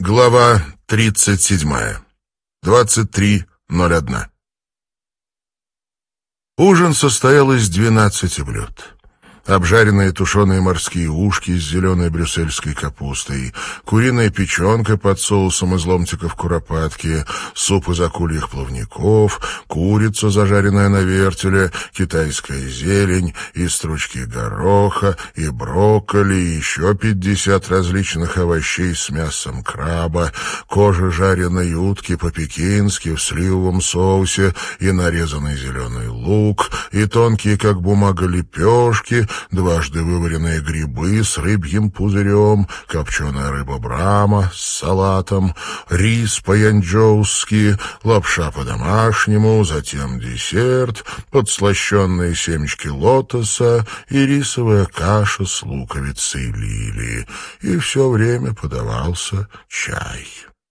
Глава 37. 23:01. Ужин состоял из 12 блюд. Обжаренные тушеные морские ушки с зеленой брюссельской капустой, куриная печенка под соусом из ломтиков куропатки, суп из акульих плавников, курица, зажаренная на вертеле, китайская зелень, и стручки гороха, и брокколи, и еще 50 различных овощей с мясом краба, кожа жареной утки по-пекински в сливовом соусе, и нарезанный зеленый лук, и тонкие, как бумага, лепешки, дважды вываренные грибы с рыбьим пузырем, копченая рыба брама с салатом, рис по-янчжоуски, лапша по-домашнему, затем десерт, подслащенные семечки лотоса и рисовая каша с луковицей лилии. И все время подавался чай.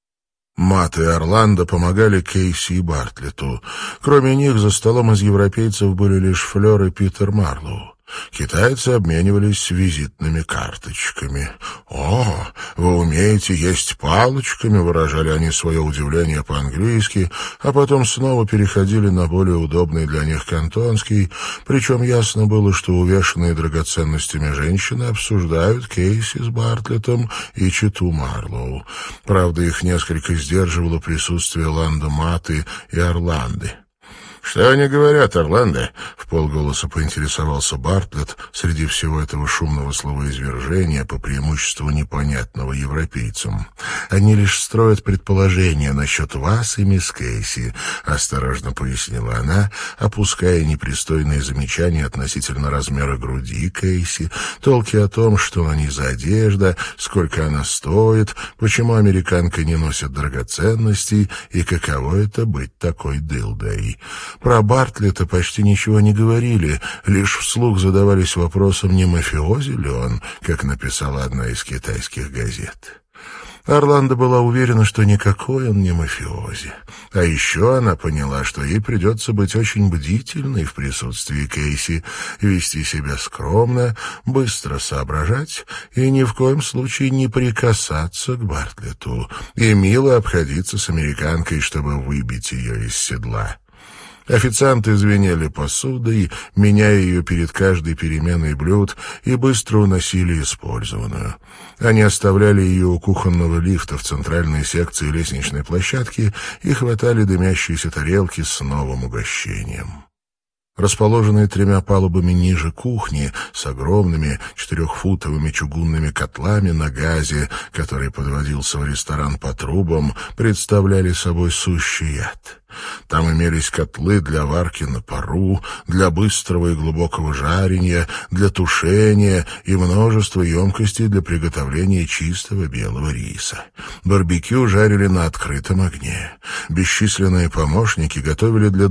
Мат и Орландо помогали Кейси и Бартлетту. Кроме них за столом из европейцев были лишь Флёр и Питер Марлоу. Китайцы обменивались визитными карточками. «О, вы умеете есть палочками», — выражали они свое удивление по-английски, а потом снова переходили на более удобный для них кантонский, причем ясно было, что увешанные драгоценностями женщины обсуждают Кейси с Бартлеттом и читу Марлоу. Правда, их несколько сдерживало присутствие Ландо Маты и Орланды. «Что они говорят, Орландо?» — вполголоса поинтересовался Бартлетт среди всего этого шумного словоизвержения, по преимуществу непонятного европейцам. «Они лишь строят предположения насчет вас и мисс Кейси», — осторожно пояснила она, опуская непристойные замечания относительно размера груди Кейси, толки о том, что на ней за одежда, сколько она стоит, почему американка не носит драгоценностей и каково это быть такой дылдой. Про Бартлетта почти ничего не говорили, лишь вслух задавались вопросом, не мафиози ли он, как написала одна из китайских газет. Орландо была уверена, что никакой он не мафиози. А еще она поняла, что ей придется быть очень бдительной в присутствии Кейси, вести себя скромно, быстро соображать и ни в коем случае не прикасаться к Бартлетту, и мило обходиться с американкой, чтобы выбить ее из седла. Официанты звенели посудой, меняя ее перед каждой переменой блюд, и быстро уносили использованную. Они оставляли ее у кухонного лифта в центральной секции лестничной площадки и хватали дымящиеся тарелки с новым угощением. Расположенные 3 палубами ниже кухни, с огромными 4-футовыми чугунными котлами на газе, который подводился в ресторан по трубам, представляли собой сущий яд. Там имелись котлы для варки на пару, для быстрого и глубокого жарения, для тушения и множество емкостей для приготовления чистого белого риса. Барбекю жарили на открытом огне. Бесчисленные помощники готовили для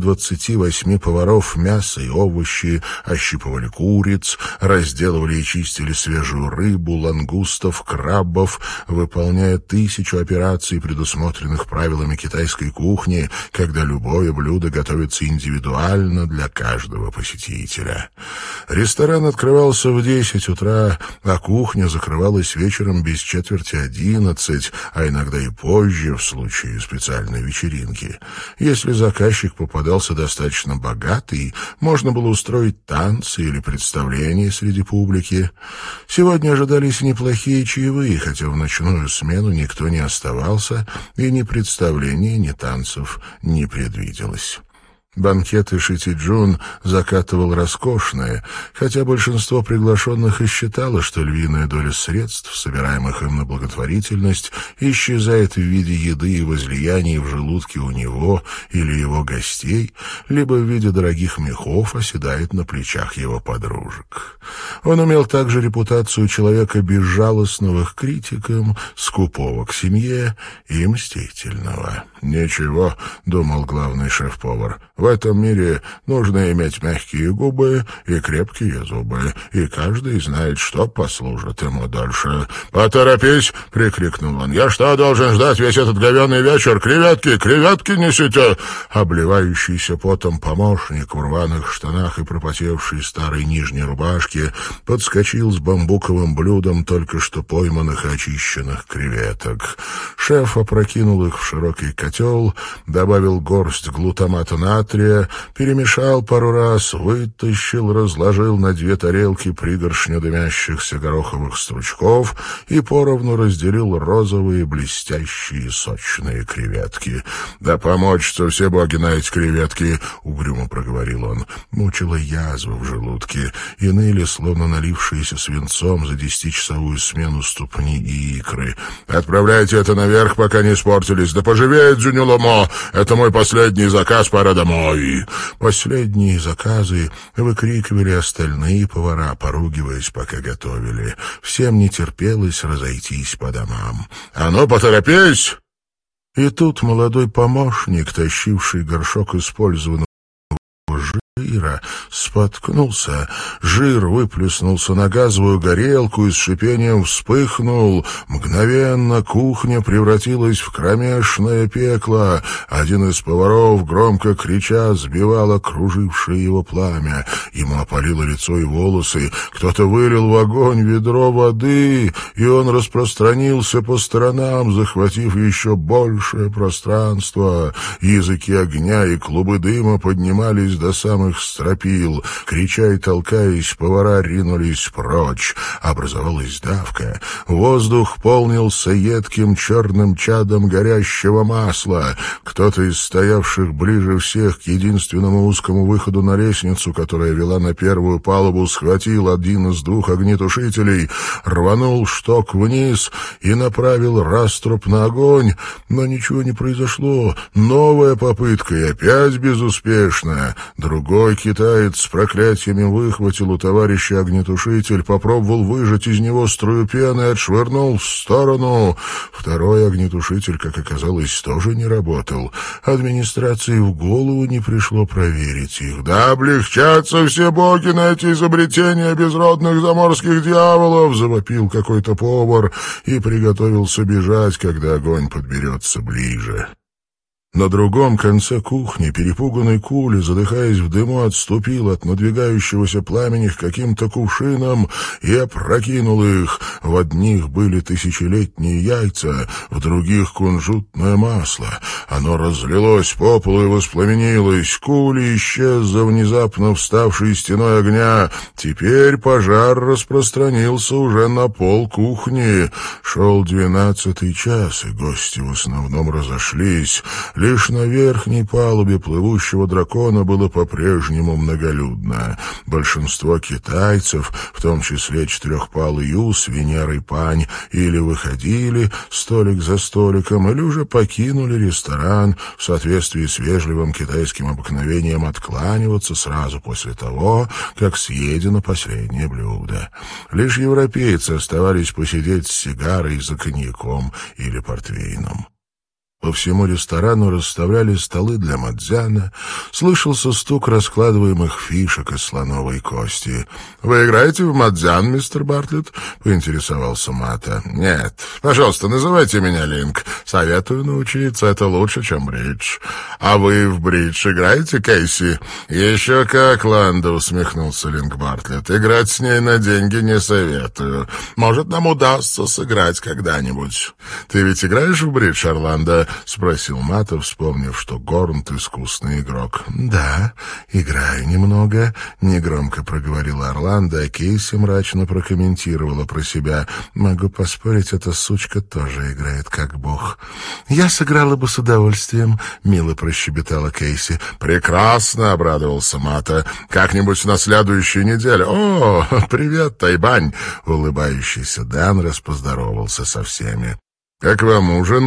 28 поваров мясо и овощи, ощипывали куриц, разделывали и чистили свежую рыбу, лангустов, крабов, выполняя 1000 операций, предусмотренных правилами китайской кухни, когда любое блюдо готовится индивидуально для каждого посетителя. Ресторан открывался в 10 утра, а кухня закрывалась вечером без 10:45, а иногда и позже, в случае специальной вечеринки. Если заказчик попадался достаточно богатый, можно было устроить танцы или представления среди публики. Сегодня ожидались неплохие чаевые, хотя в ночную смену никто не оставался, и ни представлений, ни танцев не предвиделось. Банкеты Шити-Джун закатывал роскошные, хотя большинство приглашенных и считало, что львиная доля средств, собираемых им на благотворительность, исчезает в виде еды и возлияний в желудке у него или его гостей, либо в виде дорогих мехов оседает на плечах его подружек. Он имел также репутацию человека безжалостного к критикам, скупого к семье и мстительного. «Ничего», — думал главный шеф-повар, — В этом мире нужно иметь мягкие губы и крепкие зубы, и каждый знает, что послужит ему дольше. «Поторопись!» — прикрикнул он. «Я что, должен ждать весь этот говёный вечер? Креветки! Креветки несите!» Обливающийся потом помощник в рваных штанах и пропотевшей старой нижней рубашке подскочил с бамбуковым блюдом только что пойманных и очищенных креветок. Шеф опрокинул их в широкий котел, добавил горсть глутамата натрия, перемешал пару раз, вытащил, разложил на 2 тарелки пригоршню дымящихся гороховых стручков и поровну разделил розовые блестящие сочные креветки. «Да помочатся все боги на эти креветки!» — угрюмо проговорил он. Мучила язва в желудке, и ныли, словно налившиеся свинцом за 10-часовую смену ступни и икры. «Отправляйте это наверх, пока не испортились. Да поживее, Дзюнюломо! Это мой последний заказ, пора домой!» Последние заказы выкрикивали остальные повара, поругиваясь, пока готовили. Всем не терпелось разойтись по домам. «А ну, поторопись!» И тут молодой помощник, тащивший горшок использованного жира, споткнулся, жир выплеснулся на газовую горелку и с шипением вспыхнул. Мгновенно кухня превратилась в кромешное пекло. Один из поваров, громко крича, сбивал окружившее его пламя. Ему опалило лицо и волосы. Кто-то вылил в огонь ведро воды, и он распространился по сторонам, захватив еще большее пространство. Языки огня и клубы дыма поднимались до самых стропил. Крича и толкаясь, повара ринулись прочь. Образовалась давка. Воздух полнился едким черным чадом горящего масла. Кто-то из стоявших ближе всех к единственному узкому выходу на лестницу, которая вела на первую палубу, схватил один из 2 огнетушителей, рванул шток вниз и направил раструб на огонь, но ничего не произошло. Новая попытка и опять безуспешная. Другой китаец с проклятиями выхватил у товарища огнетушитель, попробовал выжать из него струю пены и отшвырнул в сторону. Второй огнетушитель, как оказалось, тоже не работал. Администрации в голову не пришло проверить их. «Да облегчатся все боги на эти изобретения безродных заморских дьяволов!» — завопил какой-то повар и приготовился бежать, когда огонь подберется ближе. На другом конце кухни перепуганный Кули, задыхаясь в дыму, отступил от надвигающегося пламени к каким-то кувшинам и опрокинул их. В одних были тысячелетние яйца, в других — кунжутное масло. Оно разлилось по полу и воспламенилось. Кули исчез за внезапно вставшей стеной огня. Теперь пожар распространился уже на пол кухни. Шел 12-й час, и гости в основном разошлись. Лишь на верхней палубе плывущего дракона было по-прежнему многолюдно. Большинство китайцев, в том числе 4-палый Юс, Венерой Пань, или выходили столик за столиком, или уже покинули ресторан в соответствии с вежливым китайским обыкновением откланиваться сразу после того, как съедено последнее блюдо. Лишь европейцы оставались посидеть с сигарой за коньяком или портвейном. По всему ресторану расставляли столы для мадзяна, слышался стук раскладываемых фишек из слоновой кости. «Вы играете в мадзян, мистер Бартлетт?» — поинтересовался Мата. «Нет. Пожалуйста, называйте меня Линк. Советую научиться, это лучше, чем бридж». «А вы в бридж играете, Кейси?» «Еще как, Ланда», — усмехнулся Линк Бартлетт. «Играть с ней на деньги не советую. Может, нам удастся сыграть когда-нибудь». «Ты ведь играешь в бридж, Орландо?» — спросил Мата, вспомнив, что Горнт — искусный игрок. «Да, играю немного», — негромко проговорила Орландо, а Кейси мрачно прокомментировала про себя. «Могу поспорить, эта сучка тоже играет как бог». «Я сыграла бы с удовольствием», — мило прощебетала Кейси. «Прекрасно», — обрадовался Мата. «Как-нибудь на следующей неделе». «О, привет, Тайбань!» — улыбающийся Данрос поздоровался со всеми. «Как вам ужин?»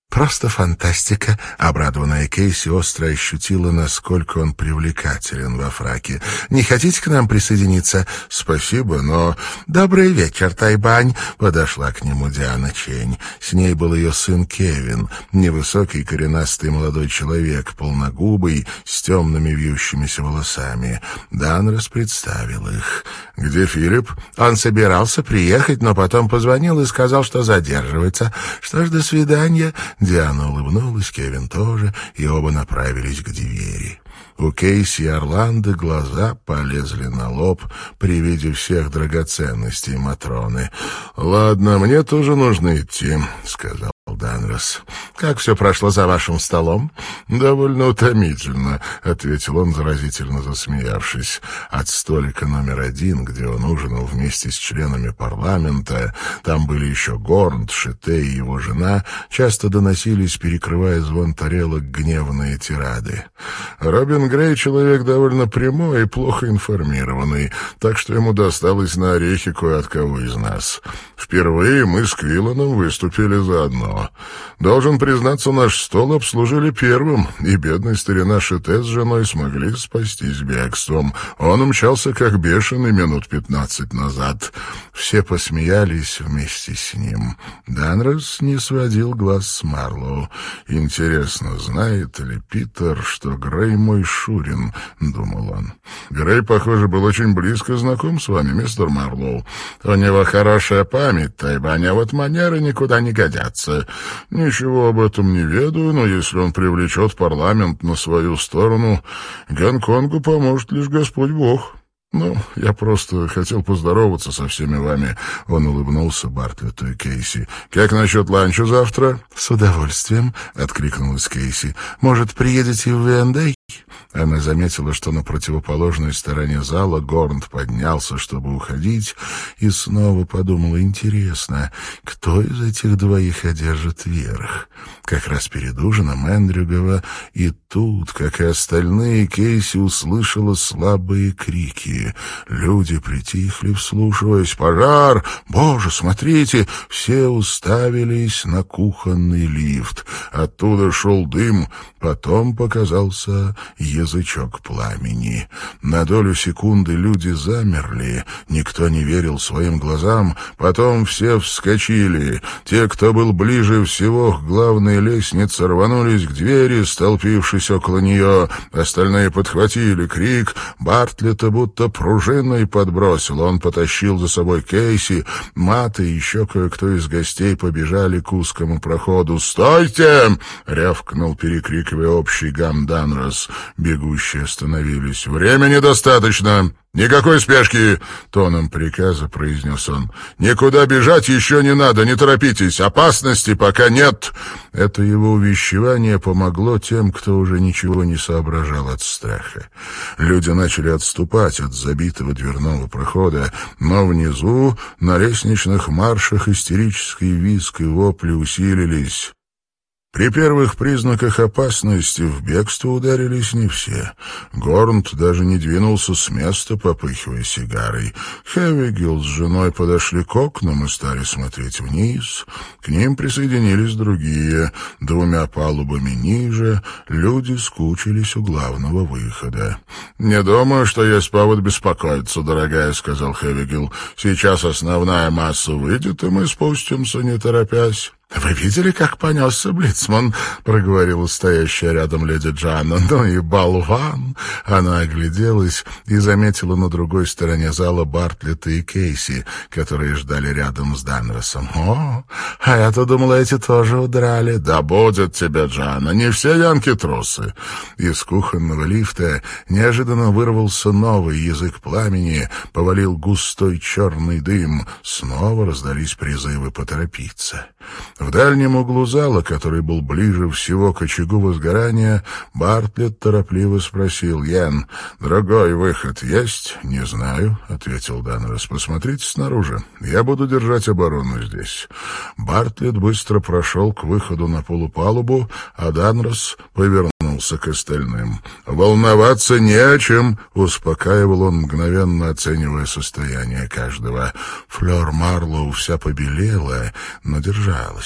«Просто фантастика!» — обрадованная Кейси остро ощутила, насколько он привлекателен во фраке. «Не хотите к нам присоединиться?» «Спасибо, но...» «Добрый вечер, Тайбань!» — подошла к нему Диана Чень. С ней был ее сын Кевин, невысокий коренастый молодой человек, полногубый, с темными вьющимися волосами. Данрос представил их. «Где Филипп?» «Он собирался приехать, но потом позвонил и сказал, что задерживается. Что ж, до свидания!» Диана улыбнулась, Кевин тоже, и оба направились к двери. У Кейси и Орландо глаза полезли на лоб при виде всех драгоценностей Матроны. «Ладно, мне тоже нужно идти», — сказал Данрос. «Как все прошло за вашим столом?» «Довольно утомительно», — ответил он, заразительно засмеявшись. От столика номер 1, где он ужинал вместе с членами парламента, там были еще Горнт, Шите и его жена, часто доносились, перекрывая звон тарелок, гневные тирады. Робин Грей — человек довольно прямой и плохо информированный, так что ему досталось на орехи кое от кого из нас. Впервые мы с Квилланом выступили заодно. Должен признаться, наш стол обслужили первым, и бедный старина Шите с женой смогли спастись бегством. Он умчался как бешеный минут 15 назад. Все посмеялись вместе с ним. Данрос не сводил глаз с Марлоу. «Интересно, знает ли Питер, что Грей мой Шурин?» — думал он. «Грей, похоже, был очень близко знаком с вами, мистер Марлоу. У него хорошая память, Тайбань, а вот манеры никуда не годятся. Ничего об этом не ведаю, но если он привлечет парламент на свою сторону, Гонконгу поможет лишь Господь Бог. Ну, я просто хотел поздороваться со всеми вами». Он улыбнулся Бартлетту и Кейси. «Как насчет ланча завтра?» «С удовольствием», — откликнулась Кейси. «Может, приедете в V&A?» Она заметила, что на противоположной стороне зала Горнт поднялся, чтобы уходить, и снова подумала: интересно, кто из этих двоих одержит верх? Как раз перед ужином Эндрюгова, и тут, как и остальные, Кейси услышала слабые крики. Люди притихли, вслушиваясь. «Пожар! Боже, смотрите!» Все уставились на кухонный лифт. Оттуда шел дым, потом показался язычок пламени. На долю секунды люди замерли, никто не верил своим глазам, потом все вскочили. Те, кто был ближе всего к главной лестнице, рванулись к двери, столпившись около нее. Остальные подхватили крик. Бартлетта будто пружиной подбросил. Он потащил за собой Кейси. Мат и еще кое-кто из гостей побежали к узкому проходу. «Стойте!» — рявкнул, перекрикивая общий гам Данрос. Бегущие остановились. «Времени достаточно! Никакой спешки!» — тоном приказа произнес он. «Никуда бежать еще не надо, не торопитесь! Опасности пока нет!» Это его увещевание помогло тем, кто уже ничего не соображал от страха. Люди начали отступать от забитого дверного прохода, но внизу, на лестничных маршах, истерический визг и вопли усилились. При первых признаках опасности в бегство ударились не все. Горнт даже не двинулся с места, попыхивая сигарой. Хевигил с женой подошли к окнам и стали смотреть вниз. К ним присоединились другие. 2 палубами ниже люди скучились у главного выхода. «Не думаю, что есть повод беспокоиться, дорогая», — сказал Хевигил. «Сейчас основная масса выйдет, и мы спустимся, не торопясь». «Вы видели, как понесся Блицман?» — проговорила стоящая рядом леди Джанна. «Ну и болван!» Она огляделась и заметила на другой стороне зала Бартлетта и Кейси, которые ждали рядом с Данросом. «О, а я-то думала, эти тоже удрали». «Да будет тебе, Джанна, не все янки трусы». Из кухонного лифта неожиданно вырвался новый язык пламени, повалил густой черный дым. Снова раздались призывы поторопиться. В дальнем углу зала, который был ближе всего к очагу возгорания, Бартлетт торопливо спросил: «Ян, другой выход есть?» «Не знаю», — ответил Данрос. «Посмотрите снаружи. Я буду держать оборону здесь». Бартлетт быстро прошел к выходу на полупалубу, а Данрос повернулся к остальным. «Волноваться не о чем», — успокаивал он, мгновенно оценивая состояние каждого. Флёр Марлоу вся побелела, но держалась.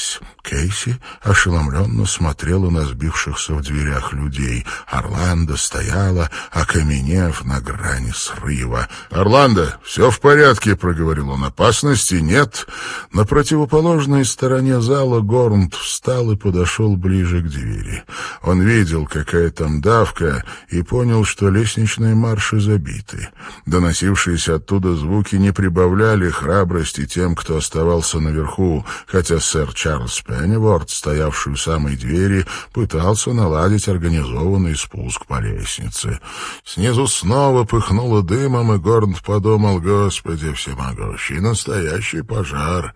Кейси ошеломленно смотрела на сбившихся в дверях людей. Орландо стояла, окаменев на грани срыва. «Орландо, все в порядке», — проговорил он. «Опасности нет». На противоположной стороне зала Горнт встал и подошел ближе к двери. Он видел, какая там давка, и понял, что лестничные марши забиты. Доносившиеся оттуда звуки не прибавляли храбрости тем, кто оставался наверху, хотя сэр Чарльз Пенниворт, стоявший у самой двери, пытался наладить организованный спуск по лестнице. Снизу снова пыхнуло дымом, и Горнт подумал: «Господи всемогущий, настоящий пожар!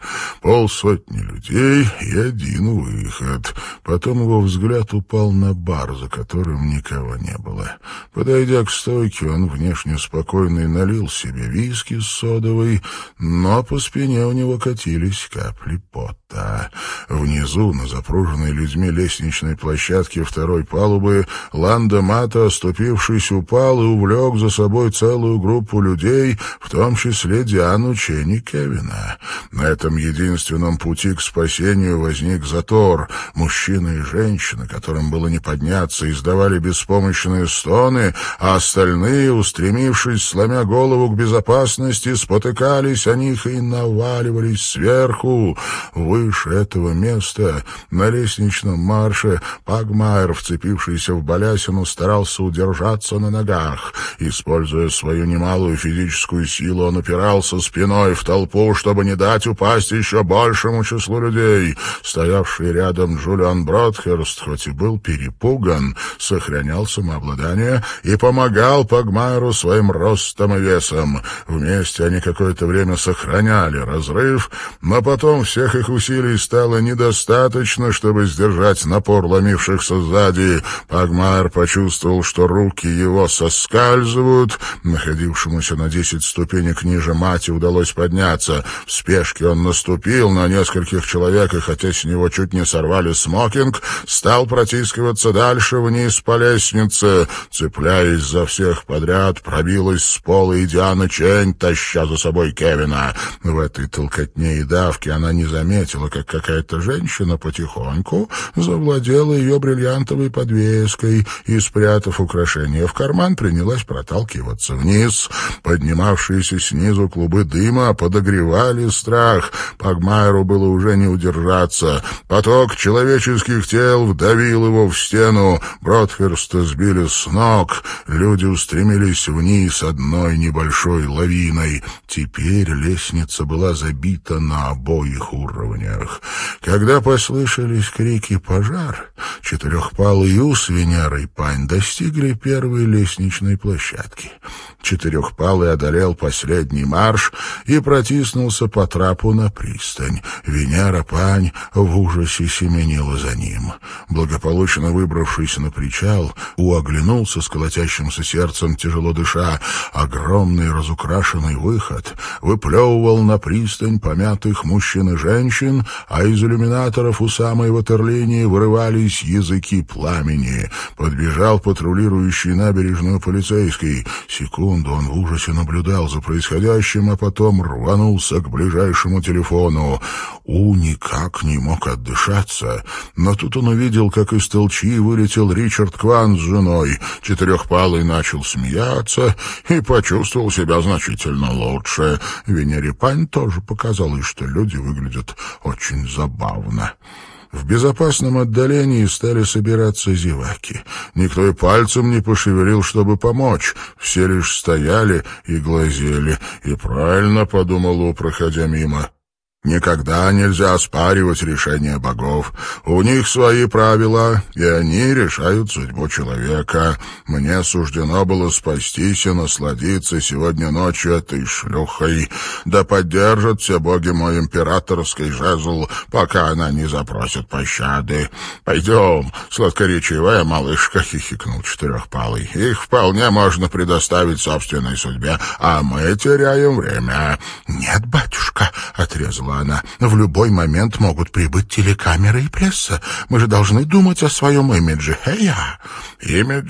50 людей и один выход». Потом его взгляд упал на бар, за которым никого не было. Подойдя к стойке, он внешне спокойно налил себе виски с содовой, но по спине у него катились капли пота. Внизу, на запруженной людьми лестничной площадке второй палубы, Ландо Мато, оступившись, упал и увлек за собой целую группу людей, в том числе Диану Ченни Кевина. На этом единственном пути к спасению возник затор. Мужчина и женщина, которым было не подняться, издавали беспомощные стоны, а остальные, устремившись, сломя голову к безопасности, спотыкались о них и наваливались сверху. Выше этого места, на лестничном марше, Пагмайр, вцепившийся в балясину, старался удержаться на ногах. Используя свою немалую физическую силу, он упирался спиной в толпу, чтобы не дать упасть еще большему числу людей. Стоявший рядом Джулиан Бродхерст, хоть и был перепуган, сохранял самообладание и помогал Пагмайру своим ростом и весом. Вместе они какое-то время сохраняли разрыв, но потом всех их усилий стало недостаточно, чтобы сдержать напор ломившихся сзади. Пагмайр почувствовал, что руки его соскальзывают. Находившемуся на 10 ступенек ниже Мати удалось подняться. В спешке он наступил на нескольких человек, и хотя с него чуть не сорвали смокинг, стал протискиваться дальше вниз по лестнице. Цепляясь за всех подряд, пробилась с пола и Диана Чень, таща за собой Кевина. В этой толкотне и давке она не заметила, как какая-то женщина потихоньку завладела ее бриллиантовой подвеской и, спрятав украшение в карман, принялась проталкиваться вниз. Поднимавшиеся снизу клубы дыма подогревали страх. Пагмайру было уже не удержаться. Поток человеческих тел вдавил его в стену. Бродхерста сбили с ног. Люди устремились вниз одной небольшой лавиной. Теперь лестница была забита на обоих уровнях. Когда послышались крики «пожар», Четырехпалый Ю с Венерой Пань достигли первой лестничной площадки. Четырехпалый одолел последний марш и протиснулся по трапу на пристань. Венера Пань в ужасе семенила за ним. Благополучно выбравшись на причал, У оглянулся с колотящимся сердцем, тяжело дыша. Огромный разукрашенный выход выплевывал на пристань помятых мужчин и женщин, а из иллюминаторов у самой ватерлинии вырывались языки пламени. Подбежал патрулирующий набережную полицейский. Секунду он в ужасе наблюдал за происходящим, а потом рванулся к ближайшему телефону. У никак не мог отдышаться, но тут он увидел, как из толчьи вылетел Ричард Кван с женой. Четырехпалый начал смеяться и почувствовал себя значительно лучше. Венере Пань тоже показалось, что люди выглядят очень забавно. В безопасном отдалении стали собираться зеваки. Никто и пальцем не пошевелил, чтобы помочь. Все лишь стояли и глазели. И правильно подумал У, проходя мимо. Никогда нельзя оспаривать решения богов. У них свои правила, и они решают судьбу человека. Мне суждено было спастись и насладиться сегодня ночью этой шлюхой. Да поддержат все боги мой императорский жезл, пока она не запросит пощады. «Пойдем, сладкоречивая малышка», — хихикнул Четырехпалый. «Их вполне можно предоставить собственной судьбе, а мы теряем время». «Нет, батюшка», — отрезала она, — «в любой момент могут прибыть телекамеры и пресса. Мы же должны думать о своем имидже. Имидже?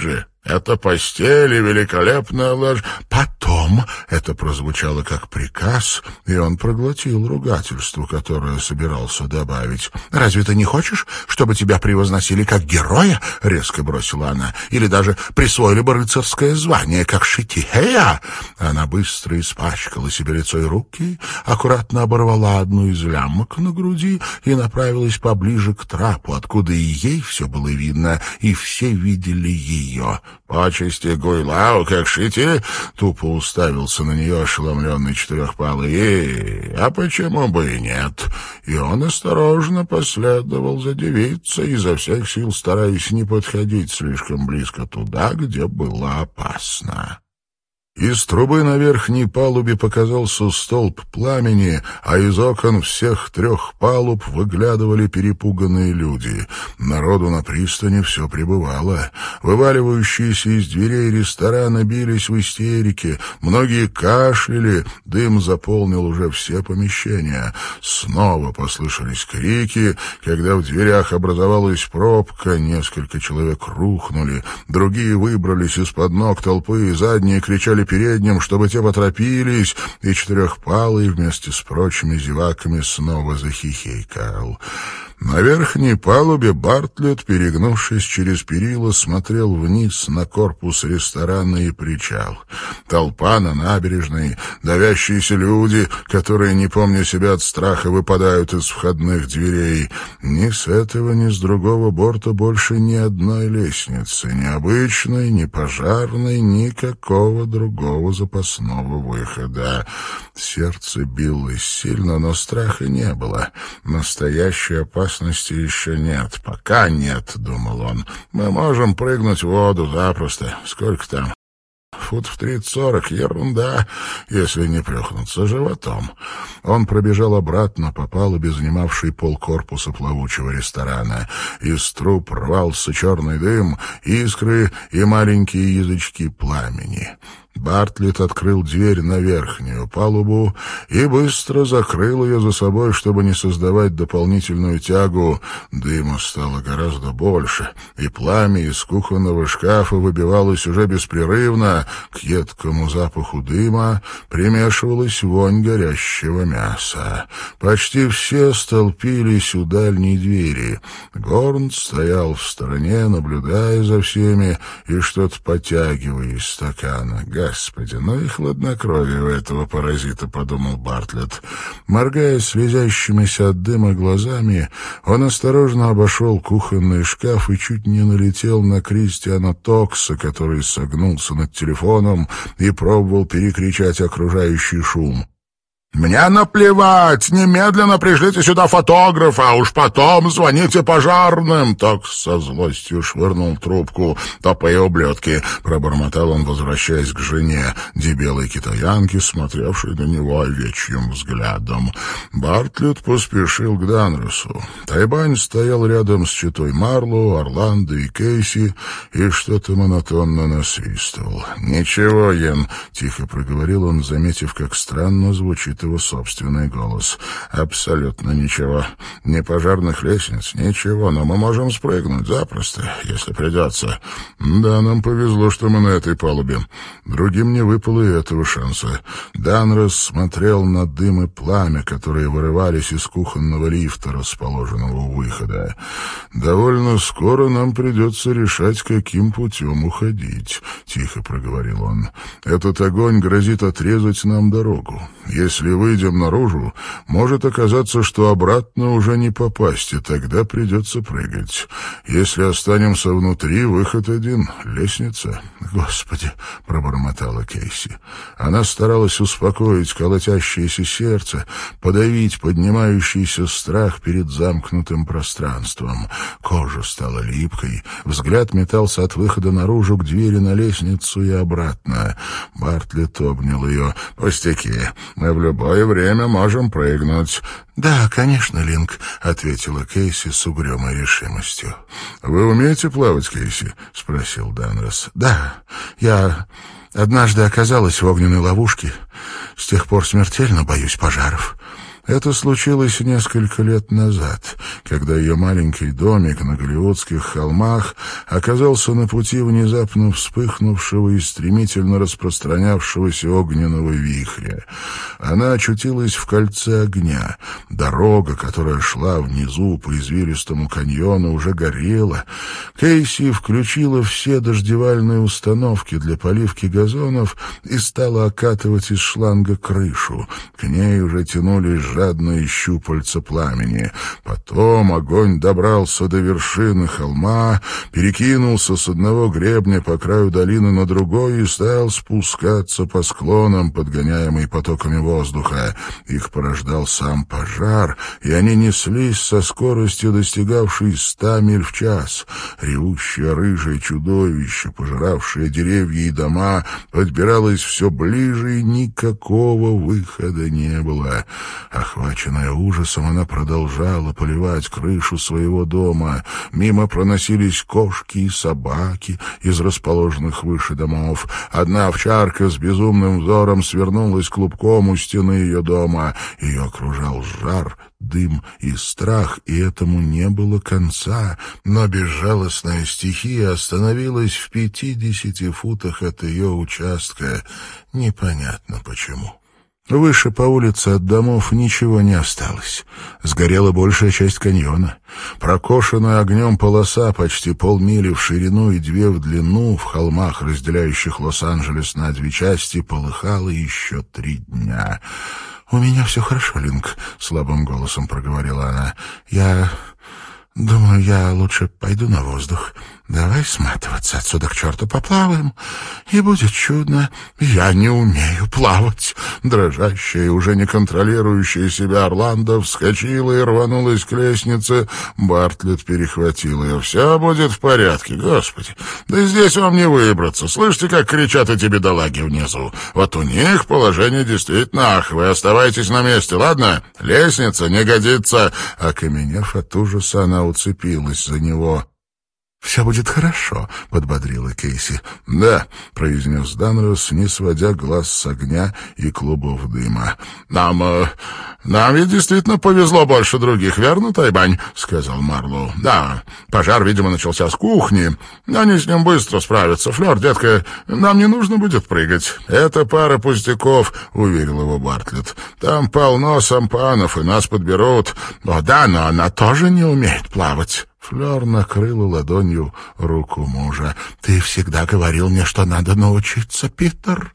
Это постель и великолепная ложь. Потом это прозвучало как приказ, и он проглотил ругательство, которое собирался добавить. «Разве ты не хочешь, чтобы тебя превозносили как героя?» — резко бросила она. «Или даже присвоили бы рыцарское звание, как Шитихея?» Она быстро испачкала себе лицо и руки, аккуратно оборвала одну из лямок на груди и направилась поближе к трапу, откуда и ей все было видно, и все видели ее. «Почести Гуйлау, как Шити?» — тупо уставился на нее ошеломленный четырехпалый. А почему бы и нет?» И он осторожно последовал за девицей, изо всех сил стараясь не подходить слишком близко туда, где было опасно. Из трубы на верхней палубе показался столб пламени, а из окон всех 3 палуб выглядывали перепуганные люди. Народу на пристани все прибывало. Вываливающиеся из дверей ресторана бились в истерике, многие кашляли, дым заполнил уже все помещения. Снова послышались крики, когда в дверях образовалась пробка, несколько человек рухнули, другие выбрались из-под ног толпы, задние кричали передним, чтобы те поторопились, и четырехпалый вместе с прочими зеваками снова захихикал. На верхней палубе Бартлетт, перегнувшись через перила, смотрел вниз на корпус ресторана и причал. Толпа на набережной, давящиеся люди, которые, не помня себя от страха, выпадают из входных дверей. Ни с этого, ни с другого борта больше ни одной лестницы, ни обычной, ни пожарной, никакого другого запасного выхода. Сердце билось сильно, но страха не было. Настоящая опасности еще нет. Пока нет, — думал он. Мы можем прыгнуть в воду запросто. Сколько там? Футов 30-40, ерунда, если не плюхнуться животом. Он пробежал обратно по палубе, занимавшей полкорпуса плавучего ресторана. Из труб рвался черный дым, искры и маленькие язычки пламени. Бартлетт открыл дверь на верхнюю палубу и быстро закрыл ее за собой, чтобы не создавать дополнительную тягу. Дыма стало гораздо больше, и пламя из кухонного шкафа выбивалось уже беспрерывно. К едкому запаху дыма примешивалась вонь горящего мяса. Почти все столпились у дальней двери. Горн стоял в стороне, наблюдая за всеми и что-то потягивая из стакана. «Господи, ну и хладнокровие у этого паразита», — подумал Бартлетт. Моргая слезящимися от дыма глазами, он осторожно обошел кухонный шкаф и чуть не налетел на Кристиана Токса, который согнулся над телефоном и пробовал перекричать окружающий шум. «Мне наплевать! Немедленно пришлите сюда фотографа, а уж потом звоните пожарным!» Токс со злостью швырнул трубку. «Тупые ублюдки!» — пробормотал он, возвращаясь к жене, дебелой китаянке, смотревшей на него овечьим взглядом. Бартлетт поспешил к Данросу. Тайбань стоял рядом с читой Марлоу, Орландо и Кейси и что-то монотонно насвистывал. «Ничего, Йен!» — тихо проговорил он, заметив, как странно звучит его собственный голос. «Абсолютно ничего. Ни пожарных лестниц, ничего, но мы можем спрыгнуть запросто, если придется. Да, нам повезло, что мы на этой палубе. Другим не выпало и этого шанса». Данрос смотрел на дым и пламя, которые вырывались из кухонного лифта, расположенного у выхода. «Довольно скоро нам придется решать, каким путем уходить», — тихо проговорил он. «Этот огонь грозит отрезать нам дорогу. Если выйдем наружу, может оказаться, что обратно уже не попасть, и тогда придется прыгать. Если останемся внутри, выход один — лестница». «Господи!» — пробормотала Кейси. Она старалась успокоить колотящееся сердце, подавить поднимающийся страх перед замкнутым пространством. Кожа стала липкой, взгляд метался от выхода наружу к двери на лестницу и обратно. Бартлетт обнял ее. «Пустяки, мы в любое время можем прыгнуть». «Да, конечно, Линк», — ответила Кейси с угрюмой решимостью. «Вы умеете плавать, Кейси?» — спросил Данрос. «Да, я однажды оказалась в огненной ловушке. С тех пор смертельно боюсь пожаров». Это случилось несколько лет назад, когда ее маленький домик на Голливудских холмах оказался на пути внезапно вспыхнувшего и стремительно распространявшегося огненного вихря. Она очутилась в кольце огня. Дорога, которая шла внизу по извилистому каньону, уже горела. Кейси включила все дождевальные установки для поливки газонов и стала окатывать из шланга крышу. К ней уже тянулись жадные щупальца пламени. Потом огонь добрался до вершины холма, перекинулся с одного гребня по краю долины на другой и стал спускаться по склонам, подгоняемый потоками воздуха. Их порождал сам пожар, и они неслись со скоростью, достигавшей 100 миль в час. Ревущее рыжее чудовище, пожиравшее деревья и дома, подбиралось все ближе, и никакого выхода не было. Охваченная ужасом, она продолжала поливать крышу своего дома. Мимо проносились кошки и собаки из расположенных выше домов. Одна овчарка с безумным взором свернулась клубком у стены ее дома. Ее окружал жар, дым и страх, и этому не было конца. Но безжалостная стихия остановилась в 50 футах от ее участка. Непонятно почему. Выше по улице от домов ничего не осталось. Сгорела большая часть каньона. Прокошенная огнем полоса почти полмили в ширину и 2 в длину в холмах, разделяющих Лос-Анджелес на 2 части, полыхала еще 3 дня. «У меня все хорошо, Линк», — слабым голосом проговорила она. «Я думаю, я лучше пойду на воздух. Давай сматываться отсюда к черту, поплаваем, и будет чудно». «Я не умею плавать». Дрожащая и уже не контролирующая себя Орландо вскочила и рванулась к лестнице. Бартлетт перехватил ее. «Все будет в порядке, господи. Да здесь вам не выбраться. Слышите, как кричат эти бедолаги внизу? Вот у них положение действительно ах. Вы оставайтесь на месте, ладно? Лестница не годится». Окаменев от ужаса, она уцепилась за него. «Все будет хорошо», — подбодрила Кейси. «Да», — произнес Данрос, не сводя глаз с огня и клубов дыма. «Нам ведь действительно повезло больше других, верно, Тайбань?» — сказал Марлоу. «Да, пожар, видимо, начался с кухни. Они с ним быстро справятся. Флёр, детка, нам не нужно будет прыгать. Это пара пустяков», — уверил его Бартлетт. «Там полно сампанов, и нас подберут». «О, да, но она тоже не умеет плавать». Флёр накрыла ладонью руку мужа. «Ты всегда говорил мне, что надо научиться, Питер».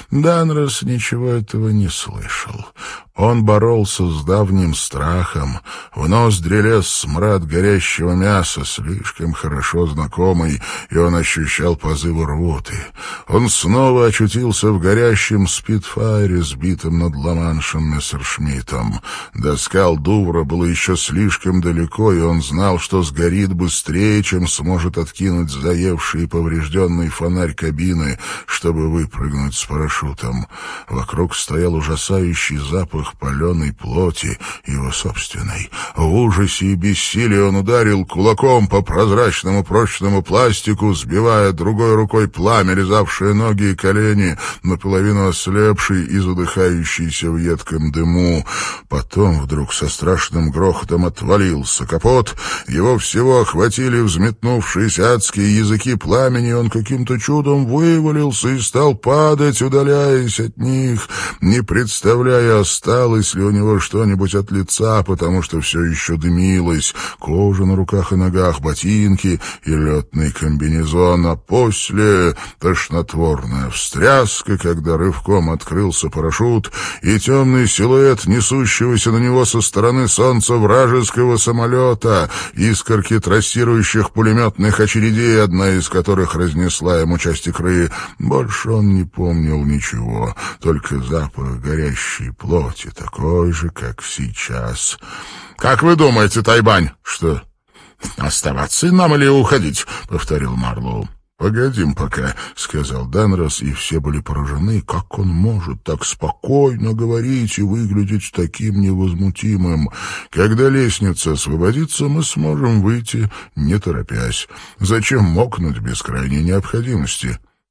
Данрос ничего этого не слышал. Он боролся с давним страхом. В ноздри лез смрад горящего мяса, слишком хорошо знакомый, и он ощущал позывы рвоты. Он снова очутился в горящем спитфайре, сбитом над Ла-Маншем Мессершмиттом. До скал Дувра было еще слишком далеко, и он знал, что сгорит быстрее, чем сможет откинуть заевший и поврежденный фонарь кабины, чтобы выпрыгнуть с парашютом. Вокруг стоял ужасающий запах паленой плоти, его собственной. В ужасе и бессилии он ударил кулаком по прозрачному прочному пластику, сбивая другой рукой пламя, лизавшее ноги и колени, наполовину ослепший и задыхающийся в едком дыму. Потом вдруг со страшным грохотом отвалился капот, его всего охватили взметнувшиеся адские языки пламени, и он каким-то чудом вывалился и стал падать, удаляясь от них, не представляя, осталось ли у него что-нибудь от лица, потому что все еще дымилось, кожа на руках и ногах, ботинки и летный комбинезон, а после тошнотворная встряска, когда рывком открылся парашют, и темный силуэт несущегося на него со стороны солнца вражеского самолета, искорки трассирующих пулеметных очередей, одна из которых разнесла ему часть икры. Больше он не помнил ничего, только запах горящей плоти, такой же, как сейчас. «Как вы думаете, Тайбань?» «Что?» «Оставаться нам или уходить?» — повторил Марлоу. «Погодим пока», — сказал Данрос, и все были поражены, как он может так спокойно говорить и выглядеть таким невозмутимым. «Когда лестница освободится, мы сможем выйти, не торопясь. Зачем мокнуть без крайней необходимости?»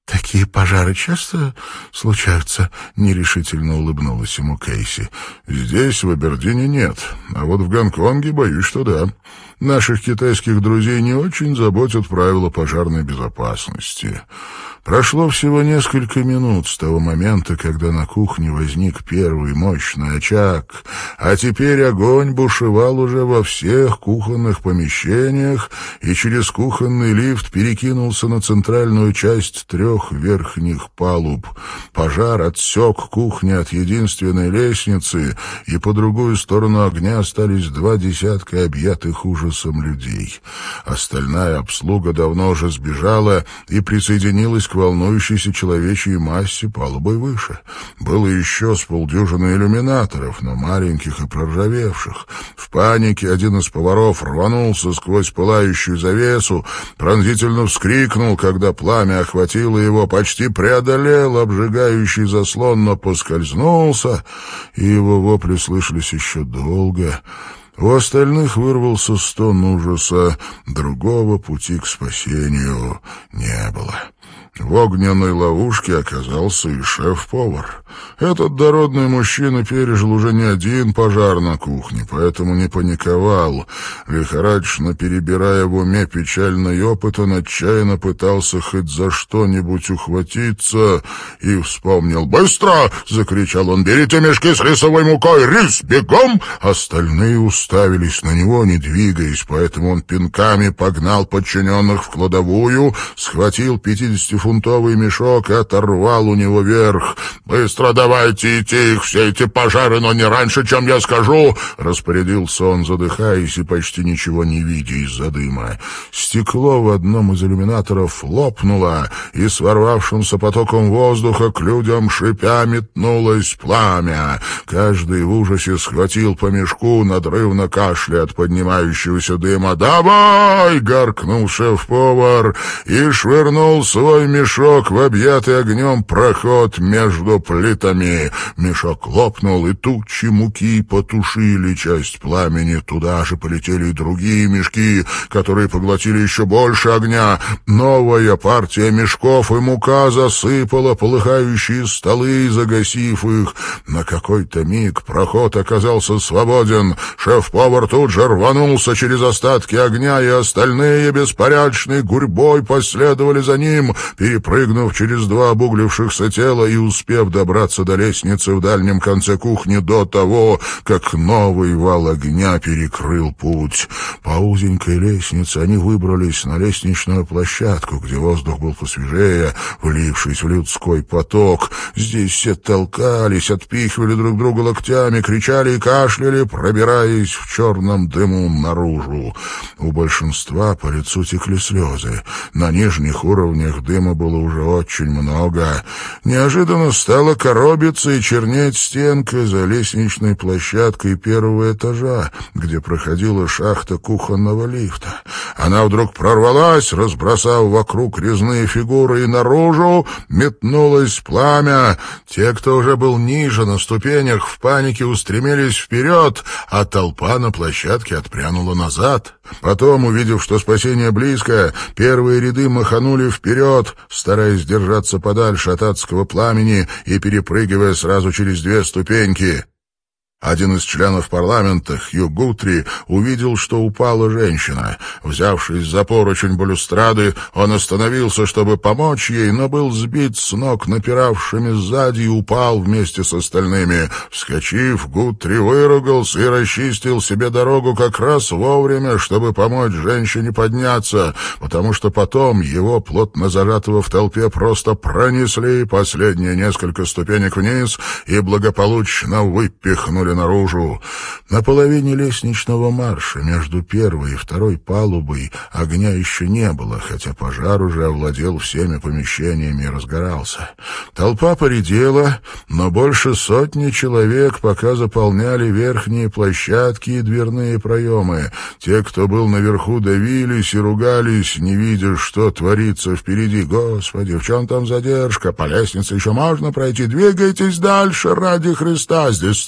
«Такие пожары часто случаются?» — нерешительно улыбнулась ему Кейси. «Здесь, в Абердине, нет. А вот в Гонконге, боюсь, что да. Наших китайских друзей не очень заботят правила пожарной безопасности». Прошло всего несколько минут с того момента, когда на кухне возник первый мощный очаг, а теперь огонь бушевал уже во всех кухонных помещениях и через кухонный лифт перекинулся на центральную часть 3 верхних палуб. Пожар отсек кухню от единственной лестницы, и по другую сторону огня остались 2 десятка объятых ужасом людей. Остальная обслуга давно уже сбежала и присоединилась к волнующейся человечьей массе палубой выше. Было еще с полдюжины иллюминаторов, но маленьких и проржавевших. В панике один из поваров рванулся сквозь пылающую завесу, пронзительно вскрикнул, когда пламя охватило его, почти преодолел обжигающий заслон, но поскользнулся, и его вопли слышались еще долго. У остальных вырвался стон ужаса, другого пути к спасению не было. В огненной ловушке оказался и шеф-повар. Этот дородный мужчина пережил уже не один пожар на кухне, поэтому не паниковал. Лихорадочно перебирая в уме печальный опыт, он отчаянно пытался хоть за что-нибудь ухватиться и вспомнил. «Быстро!» — закричал он. «Берите мешки с рисовой мукой! Рис! Бегом!» Остальные уставились на него, не двигаясь, поэтому он пинками погнал подчиненных в кладовую, схватил 50-фунтовый мешок и оторвал у него верх. «Быстро давайте идти их, все эти пожары, но не раньше, чем я скажу!» — распорядился он, задыхаясь и почти ничего не видя из-за дыма. Стекло в одном из иллюминаторов лопнуло, и с ворвавшимся потоком воздуха к людям шипя метнулось пламя. Каждый в ужасе схватил по мешку, надрывно кашля от поднимающегося дыма. «Давай!» — гаркнул шеф-повар и швырнул свой мешок в объятый огнем проход между плитами. Мешок лопнул, и тучи муки потушили часть пламени. Туда же полетели и другие мешки, которые поглотили еще больше огня. Новая партия мешков и мука засыпала полыхающие столы, загасив их. На какой-то миг проход оказался свободен. Шеф-повар тут же рванулся через остатки огня, и остальные беспорядочной гурьбой последовали за ним, перепрыгнув через 2 обуглившихся тела и успев добраться до лестницы в дальнем конце кухни до того, как новый вал огня перекрыл путь. По узенькой лестнице они выбрались на лестничную площадку, где воздух был посвежее, влившись в людской поток. Здесь все толкались, отпихивали друг друга локтями, кричали и кашляли, пробираясь в черном дыму наружу. У большинства по лицу текли слезы. На нижних уровнях дыма было уже очень много. Неожиданно стала коробиться и чернеть стенка за лестничной площадкой 1-го этажа, где проходила шахта кухонного лифта. Она вдруг прорвалась, разбросав вокруг резные фигуры, и наружу метнулось пламя. Те, кто уже был ниже на ступенях, в панике устремились вперед, а толпа на площадке отпрянула назад. Потом, увидев, что спасение близко, первые ряды маханули вперед, стараясь держаться подальше от адского пламени и перепрыгивая сразу через 2 ступеньки. Один из членов парламента, Хью Гутри, увидел, что упала женщина. Взявшись за поручень балюстрады, он остановился, чтобы помочь ей, но был сбит с ног напиравшими сзади и упал вместе с остальными. Вскочив, Гутри выругался и расчистил себе дорогу как раз вовремя, чтобы помочь женщине подняться, потому что потом его, плотно зажатого в толпе, просто пронесли последние несколько ступенек вниз и благополучно выпихнули наружу. На половине лестничного марша между 1-й и 2-й палубой огня еще не было, хотя пожар уже овладел всеми помещениями и разгорался. Толпа поредела, но больше 100 человек пока заполняли верхние площадки и дверные проемы. Те, кто был наверху, давились и ругались, не видя, что творится впереди. «Господи, в чем там задержка? По лестнице еще можно пройти. Двигайтесь дальше, ради Христа, здесь становится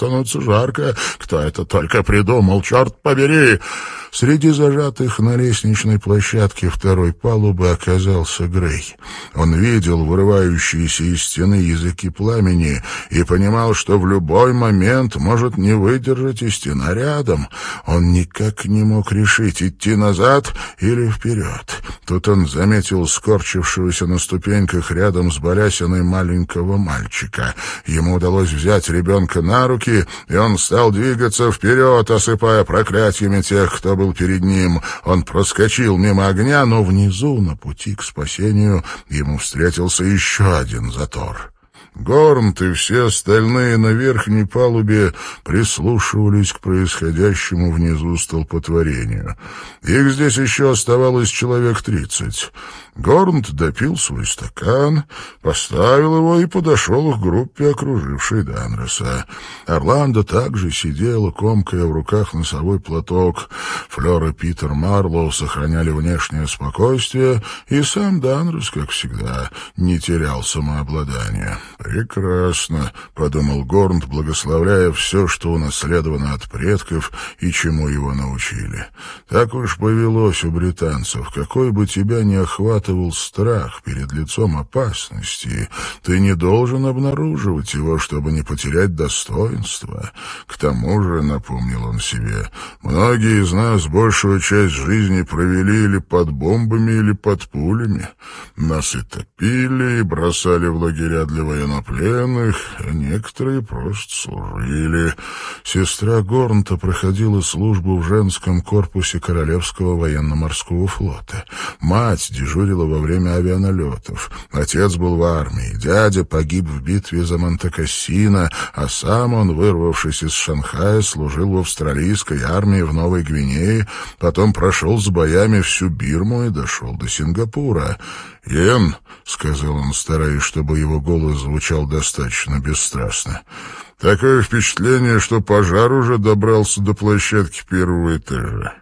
жарко. Кто это только придумал, черт побери!» Среди зажатых на лестничной площадке второй палубы оказался Грей. Он видел вырывающиеся из стены языки пламени и понимал, что в любой момент может не выдержать и стена рядом. Он никак не мог решить, идти назад или вперед. Тут он заметил скорчившегося на ступеньках рядом с балясиной маленького мальчика. Ему удалось взять ребенка на руки, и он стал двигаться вперед, осыпая проклятиями тех, кто был перед ним. Он проскочил мимо огня, но внизу, на пути к спасению, ему встретился еще один затор. Горнт и все остальные на верхней палубе прислушивались к происходящему внизу столпотворению. Их здесь еще оставалось человек 30. Горнт допил свой стакан, поставил его и подошел к группе, окружившей Данроса. Орландо также сидела, комкая в руках носовой платок. Флёр и Питер Марлоу сохраняли внешнее спокойствие, и сам Данрос, как всегда, не терял самообладания. «Прекрасно», — подумал Горнт, благословляя все, что унаследовано от предков и чему его научили. «Так уж повелось у британцев. Какой бы тебя ни охватывал страх перед лицом опасности, ты не должен обнаруживать его, чтобы не потерять достоинства. К тому же, — напомнил он себе, — многие из нас большую часть жизни провели или под бомбами, или под пулями. Нас и топили, и бросали в лагеря для военнопленных, а некоторые просто служили». Сестра Горнта проходила службу в женском корпусе Королевского военно-морского флота. Мать дежурила во время авианалетов. Отец был в армии. Дядя погиб в битве за Монте-Кассино, а сам он, вырвавшись из Шанхая, служил в австралийской армии в Новой Гвинее, потом прошел с боями всю Бирму и дошел до Сингапура. «Иэн», — сказал он, стараясь, чтобы его голос звучал достаточно бесстрастно, — «такое впечатление, что пожар уже добрался до площадки первого этажа.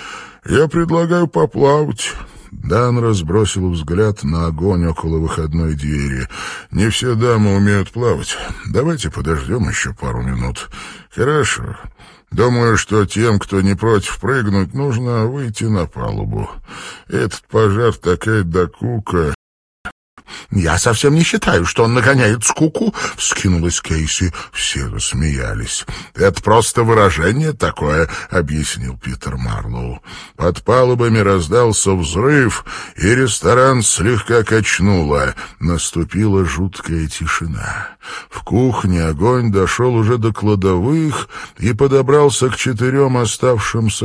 Я предлагаю поплавать». Данрос бросил взгляд на огонь около выходной двери. «Не все дамы умеют плавать. Давайте подождем еще пару минут». «Хорошо. Думаю, что тем, кто не против прыгнуть, нужно выйти на палубу. Этот пожар такая докука». «Я совсем не считаю, что он нагоняет скуку», — вскинулась Кейси. Все рассмеялись. «Это просто выражение такое», — объяснил Питер Марлоу. Под палубами раздался взрыв, и ресторан слегка качнуло. Наступила жуткая тишина. В кухне огонь дошел уже до кладовых и подобрался к 4 оставшимся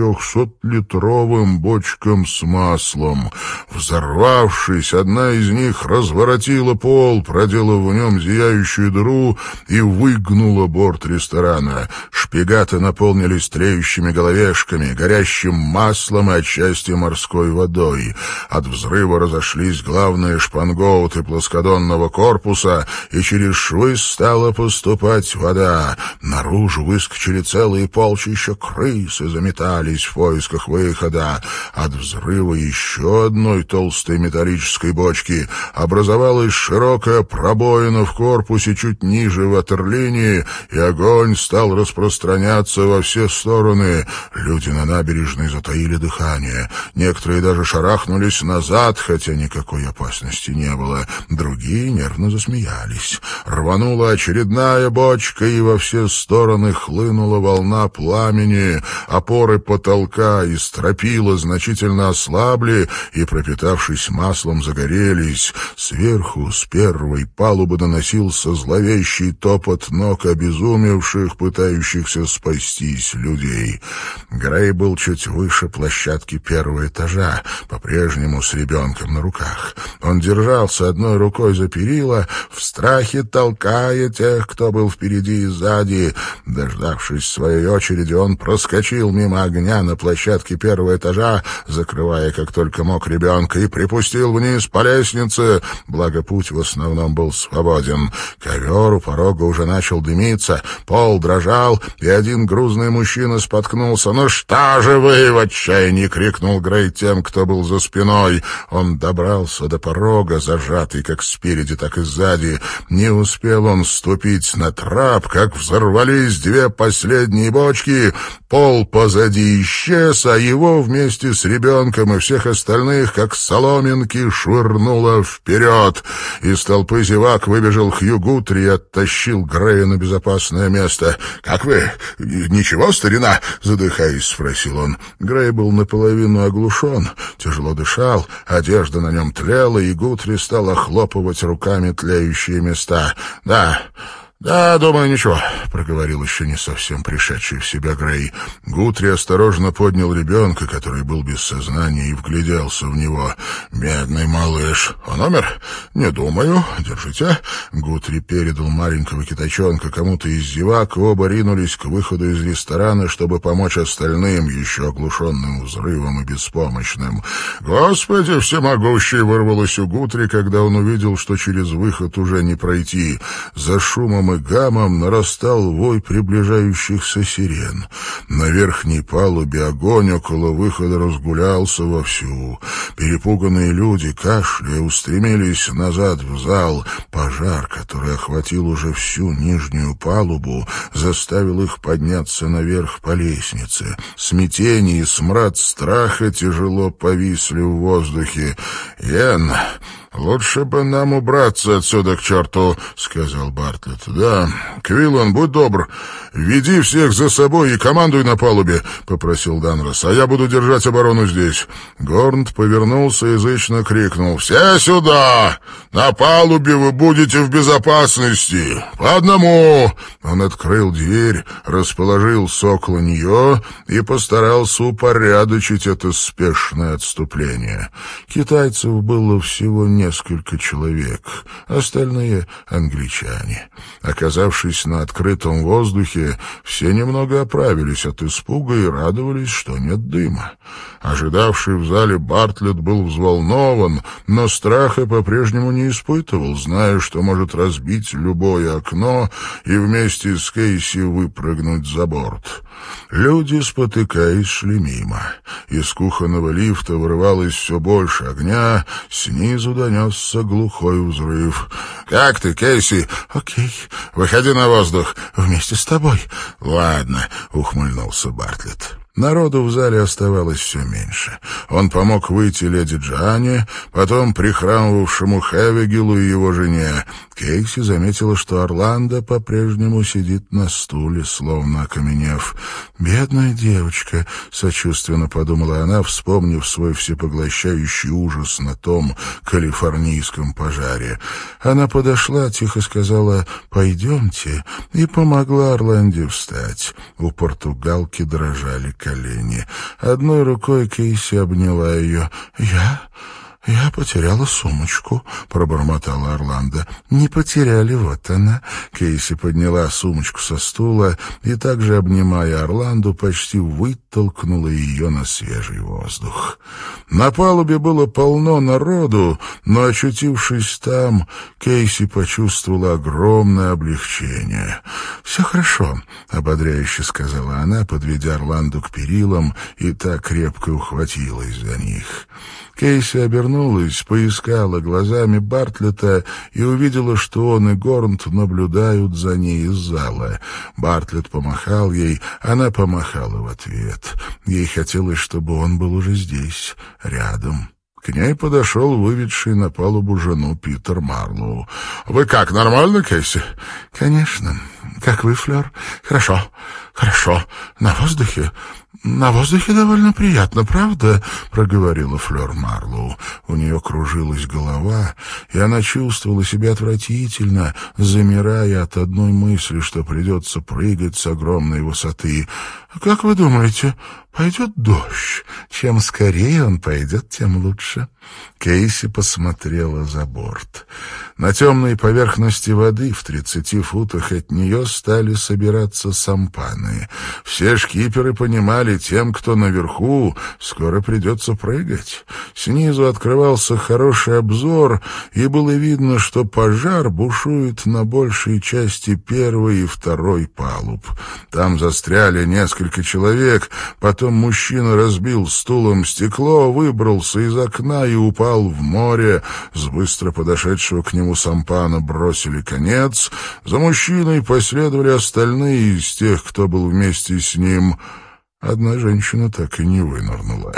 400-литровым бочкам с маслом. Взорвавшись, одна из них разворотила пол, проделав в нем зияющую дыру, и выгнула борт ресторана. Шпигаты наполнились тлеющими головешками, горящим маслом и отчасти морской водой. От взрыва разошлись главные шпангоуты плоскодонного корпуса, и через швы стала поступать вода. Наружу выскочили целые полчища крыс и заметались в поисках выхода. От взрыва еще одной толстой металлической бочки образовалась широкая пробоина в корпусе чуть ниже ватерлинии, и огонь стал распространяться во все стороны. Люди на набережной затаили дыхание. Некоторые даже шарахнулись назад, хотя никакой опасности не было. Другие нервно засмеялись. Рванула очередная бочка, и во все стороны хлынула волна пламени. Опоры потолка и стропила значительно ослабли и, пропитавшись маслом, загорелись. Сверху, с первой палубы, доносился зловещий топот ног обезумевших, пытающихся спастись людей. Грей был чуть выше площадки первого этажа, по-прежнему с ребенком на руках. Он держался одной рукой за перила, в страхе толкая тех, кто был впереди и сзади. Дождавшись своей очереди, он проскочил мимо огня на площадке первого этажа, закрывая как только мог ребенка, и припустил вниз по лестнице, палубы, благо путь в основном был свободен. Ковер у порога уже начал дымиться, пол дрожал, и один грузный мужчина споткнулся. «Ну что же вы!» — в отчаянии крикнул Грей тем, кто был за спиной. Он добрался до порога, зажатый как спереди, так и сзади. Не успел он ступить на трап, как взорвались две последние бочки. Пол позади исчез, а его вместе с ребенком и всех остальных, как соломинки, швырнуло вперед. Из толпы зевак выбежал Хью Гутри и оттащил Грея на безопасное место. «Как вы? Ничего, старина?» — задыхаясь, спросил он. Грей был наполовину оглушен, тяжело дышал, одежда на нем тлела, и Гутри стал охлопывать руками тлеющие места. «Да, думаю, ничего», — проговорил еще не совсем пришедший в себя Грей. Гутри осторожно поднял ребенка, который был без сознания, и вгляделся в него. «Бедный малыш. Он умер? Не думаю. Держите». Гутри передал маленького китайчонка кому-то из зевак, и оба ринулись к выходу из ресторана, чтобы помочь остальным, еще оглушенным взрывом и беспомощным. «Господи всемогущий!» — вырвалось у Гутри, когда он увидел, что через выход уже не пройти. За шумом и гамом нарастал вой приближающихся сирен. На верхней палубе огонь около выхода разгулялся вовсю. Перепуганные люди, кашляя, устремились назад в зал. Пожар, который охватил уже всю нижнюю палубу, заставил их подняться наверх по лестнице. Смятение и смрад страха тяжело повисли в воздухе. «Йен, лучше бы нам убраться отсюда к черту», — сказал Бартлетт. «Да, Квиллан, будь добр, веди всех за собой и командуй на палубе», — попросил Данрос, «а я буду держать оборону здесь». Горнт повернулся и язычно крикнул: «Все сюда! На палубе вы будете в безопасности! По одному!» Он открыл дверь, расположился около нее и постарался упорядочить это спешное отступление. Китайцев было всего несколько человек, остальные — англичане. Оказавшись на открытом воздухе, все немного оправились от испуга и радовались, что нет дыма. Ожидавший в зале Бартлетт был взволнован, но страха по-прежнему не испытывал, зная, что может разбить любое окно и вместе с Кейси выпрыгнуть за борт. Люди, спотыкаясь, шли мимо. Из кухонного лифта вырывалось все больше огня, снизу донесся глухой взрыв. «Как ты, Кейси?» «Окей. Выходи на воздух. Вместе с тобой». «Ладно», — ухмыльнулся Бартлетт. Народу в зале оставалось все меньше. Он помог выйти леди Джоанне, потом прихрамывавшему Хевигелу и его жене. Кейси заметила, что Орландо по-прежнему сидит на стуле, словно окаменев. «Бедная девочка», — сочувственно подумала она, вспомнив свой всепоглощающий ужас на том калифорнийском пожаре. Она подошла, тихо сказала «пойдемте» и помогла Орланде встать. У португалки дрожали колени. Одной рукой Кейси обняла ее. «Я потеряла сумочку», — пробормотала Орландо. «Не потеряли, вот она». Кейси подняла сумочку со стула и, также обнимая Орланду, почти вытолкнула ее на свежий воздух. На палубе было полно народу, но, очутившись там, Кейси почувствовала огромное облегчение. «Все хорошо», — ободряюще сказала она, подведя Орланду к перилам, и так крепко ухватилась за них. Кейси обернулась, поискала глазами Бартлетта и увидела, что он и Горнт наблюдают за ней из зала. Бартлетт помахал ей, она помахала в ответ. Ей хотелось, чтобы он был уже здесь, рядом. К ней подошел выведший на палубу жену Питер Марлоу. «Вы как, нормально, Кейси?» «Конечно. Как вы, Флёр?» «Хорошо, хорошо. На воздухе?» «На воздухе довольно приятно, правда?» — проговорила Флёр Марлоу. У нее кружилась голова, и она чувствовала себя отвратительно, замирая от одной мысли, что придется прыгать с огромной высоты. «Как вы думаете, пойдет дождь? Чем скорее он пойдет, тем лучше». Кейси посмотрела за борт. На темной поверхности воды в 30 футах от нее стали собираться сампаны. Все шкиперы понимали, знали, тем, кто наверху, скоро придется прыгать. Снизу открывался хороший обзор, и было видно, что пожар бушует на большей части первой и второй палуб. Там застряли несколько человек, потом мужчина разбил стулом стекло, выбрался из окна и упал в море. С быстро подошедшего к нему сампана бросили конец. За мужчиной последовали остальные из тех, кто был вместе с ним. Одна женщина так и не вынырнула.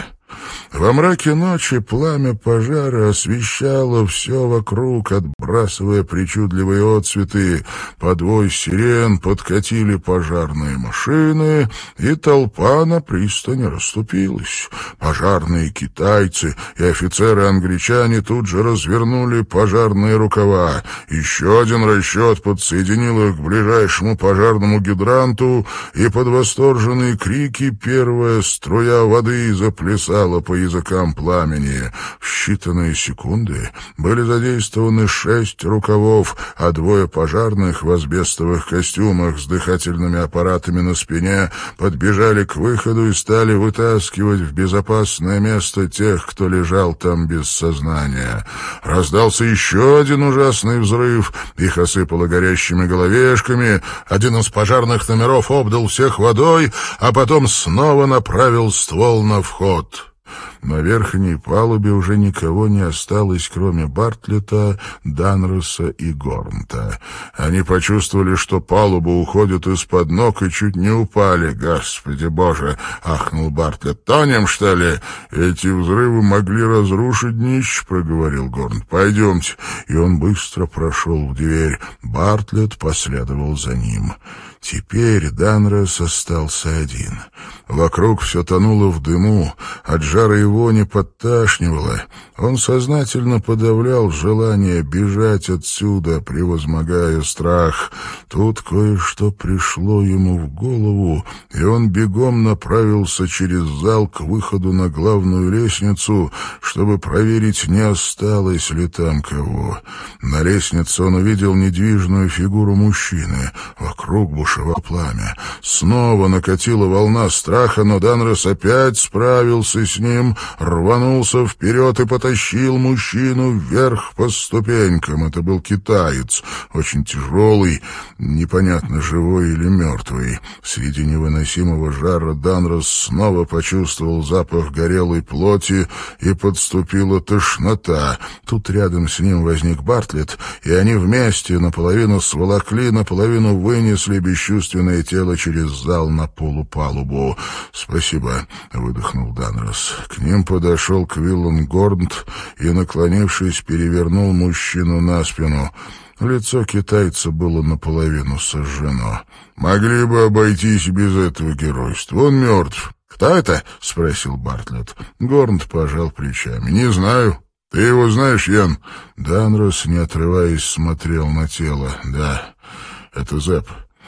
Во мраке ночи пламя пожара освещало все вокруг, отбрасывая причудливые отсветы. Под вой сирен подкатили пожарные машины, и толпа на пристани расступилась. Пожарные китайцы и офицеры-англичане тут же развернули пожарные рукава. Еще один расчет подсоединил их к ближайшему пожарному гидранту, и под восторженные крики первая струя воды заплясала по языкам пламени. В считанные секунды были задействованы 6 рукавов, а 2 пожарных в асбестовых костюмах с дыхательными аппаратами на спине подбежали к выходу и стали вытаскивать в безопасное место тех, кто лежал там без сознания. Раздался еще один ужасный взрыв, их осыпало горящими головешками, один из пожарных номеров обдал всех водой, а потом снова направил ствол на вход. На верхней палубе уже никого не осталось, кроме Бартлетта, Данроса и Горнта. Они почувствовали, что палуба уходит из-под ног, и чуть не упали. «Господи Боже!» — ахнул Бартлетт. «Тонем, что ли?» «Эти взрывы могли разрушить днище», — проговорил Горнт. «Пойдемте». И он быстро прошел в дверь. Бартлетт последовал за ним. Теперь Данрос остался один. Вокруг все тонуло в дыму, от жара и вони подташнивало. Он сознательно подавлял желание бежать отсюда, превозмогая страх. Тут кое-что пришло ему в голову, и он бегом направился через зал к выходу на главную лестницу, чтобы проверить, не осталось ли там кого. На лестнице он увидел недвижную фигуру мужчины. Вокруг бушевало пламя. Снова накатила волна страха, но Данрос опять справился с ним, рванулся вперед и потащил мужчину вверх по ступенькам. Это был китаец, очень тяжелый, непонятно, живой или мертвый. Среди невыносимого жара Данрос снова почувствовал запах горелой плоти, и подступила тошнота. Тут рядом с ним возник Бартлетт, и они вместе наполовину сволокли, наполовину вынесли бесчувственное тело через зал на полупалубу. «Спасибо», — выдохнул Данрос. К ним подошел Квиллан Горнт и, наклонившись, перевернул мужчину на спину. Лицо китайца было наполовину сожжено. «Могли бы обойтись без этого геройства. Он мертв». «Кто это?» — спросил Бартлетт. Горнт пожал плечами. «Не знаю. Ты его знаешь, Ян?» Данрос, не отрываясь, смотрел на тело. «Да, это Зэп.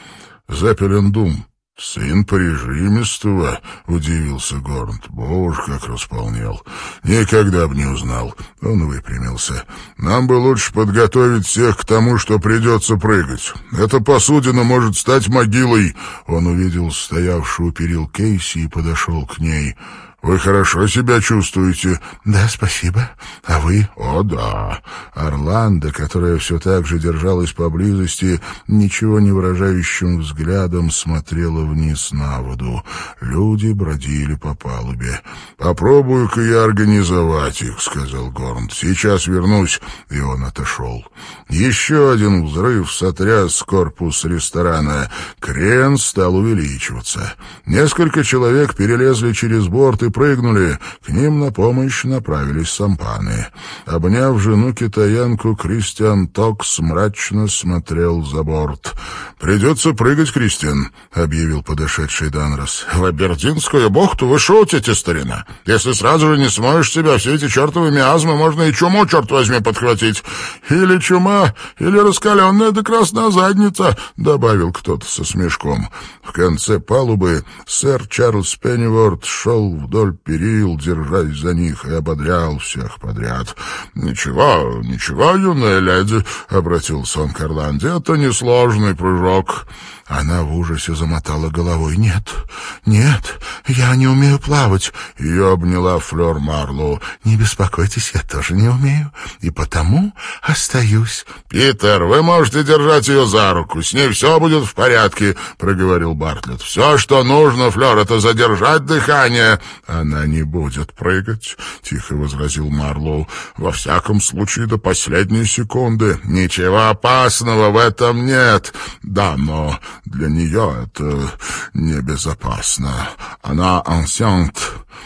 Зеппелин-Дум. «Сын прижимистого», — удивился Горнт. «Боже, как располнел! Никогда бы не узнал». Он выпрямился. «Нам бы лучше подготовить всех к тому, что придется прыгать. Эта посудина может стать могилой». Он увидел стоявшую у перил Кейси и подошел к ней. «Вы хорошо себя чувствуете?» «Да, спасибо. А вы?» «О, да». Орландо, которая все так же держалась поблизости, ничего не выражающим взглядом смотрела вниз на воду. Люди бродили по палубе. «Попробую-ка я организовать их», — сказал Горнт. «Сейчас вернусь». И он отошел. Еще один взрыв сотряс корпус ресторана. Крен стал увеличиваться. Несколько человек перелезли через борт и прыгнули. К ним на помощь направились сампаны. Обняв жену-китаянку, Кристиан Токс мрачно смотрел за борт. «Придется прыгать, Кристиан», — объявил подошедший Данрос. «В Абердинскую бухту вы шутите, старина. Если сразу же не смоешь себя все эти чертовы миазмы, можно и чуму, черт возьми, подхватить. Или чума, или раскаленная до красная задница», — добавил кто-то со смешком. В конце палубы сэр Чарльз Пенниворт шел вдоль вдоль перил, держась за них, и ободрял всех подряд. «Ничего, ничего, юная леди», — обратился он к Орланде, — «это несложный прыжок». Она в ужасе замотала головой. «Нет, нет, я не умею плавать». Ее обняла Флёр Марлоу. «Не беспокойтесь, я тоже не умею, и потому остаюсь». «Питер, вы можете держать ее за руку, с ней все будет в порядке», — проговорил Бартлетт. «Все, что нужно, Флёр, это задержать дыхание». «Она не будет прыгать», — тихо возразил Марлоу. «Во всяком случае, до последней секунды». «Ничего опасного в этом нет». «Да, но для нее это небезопасно. Она enceinte».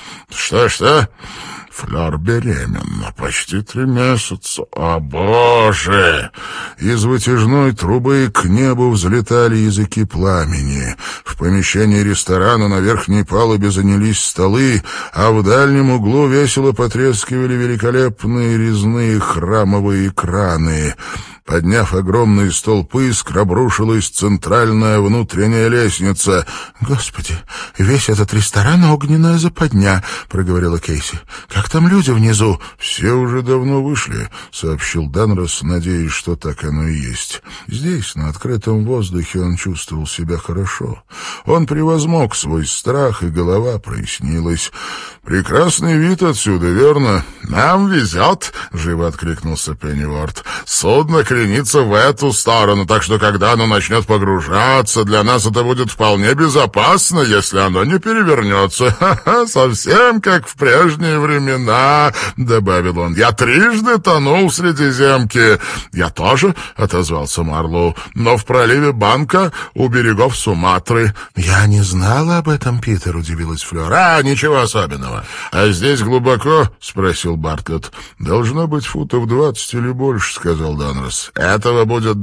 «Что?» «Флёр беременна, почти 3 месяца». «О, Боже!» Из вытяжной трубы к небу взлетали языки пламени. В помещении ресторана на верхней палубе занялись столы, а в дальнем углу весело потрескивали великолепные резные храмовые краны. Подняв огромные столпы, искр обрушилась центральная внутренняя лестница. «Господи, весь этот ресторан — огненная западня», — проговорила Кейси. «Как там люди внизу?» «Все уже давно вышли», — сообщил Данрос, надеясь, что так оно и есть. Здесь, на открытом воздухе, он чувствовал себя хорошо. Он превозмог свой страх, и голова прояснилась. «Прекрасный вид отсюда, верно?» «Нам везет», — живо откликнулся Пенниворт. «Судно кренится в эту сторону, так что когда оно начнет погружаться, для нас это будет вполне безопасно, если оно не перевернется. Ха-ха, совсем как в прежние времена», — добавил он. «Я 3 тонул в Средиземке». «Я тоже», — отозвался Марлоу, — «но в проливе Банка у берегов Суматры». «Я не знала об этом, Питер», — удивилась Флёр. «Ничего особенного». «А здесь глубоко?» — спросил Бартлетт. «Должно быть футов 20 или больше», — сказал Данрос. «Этого будет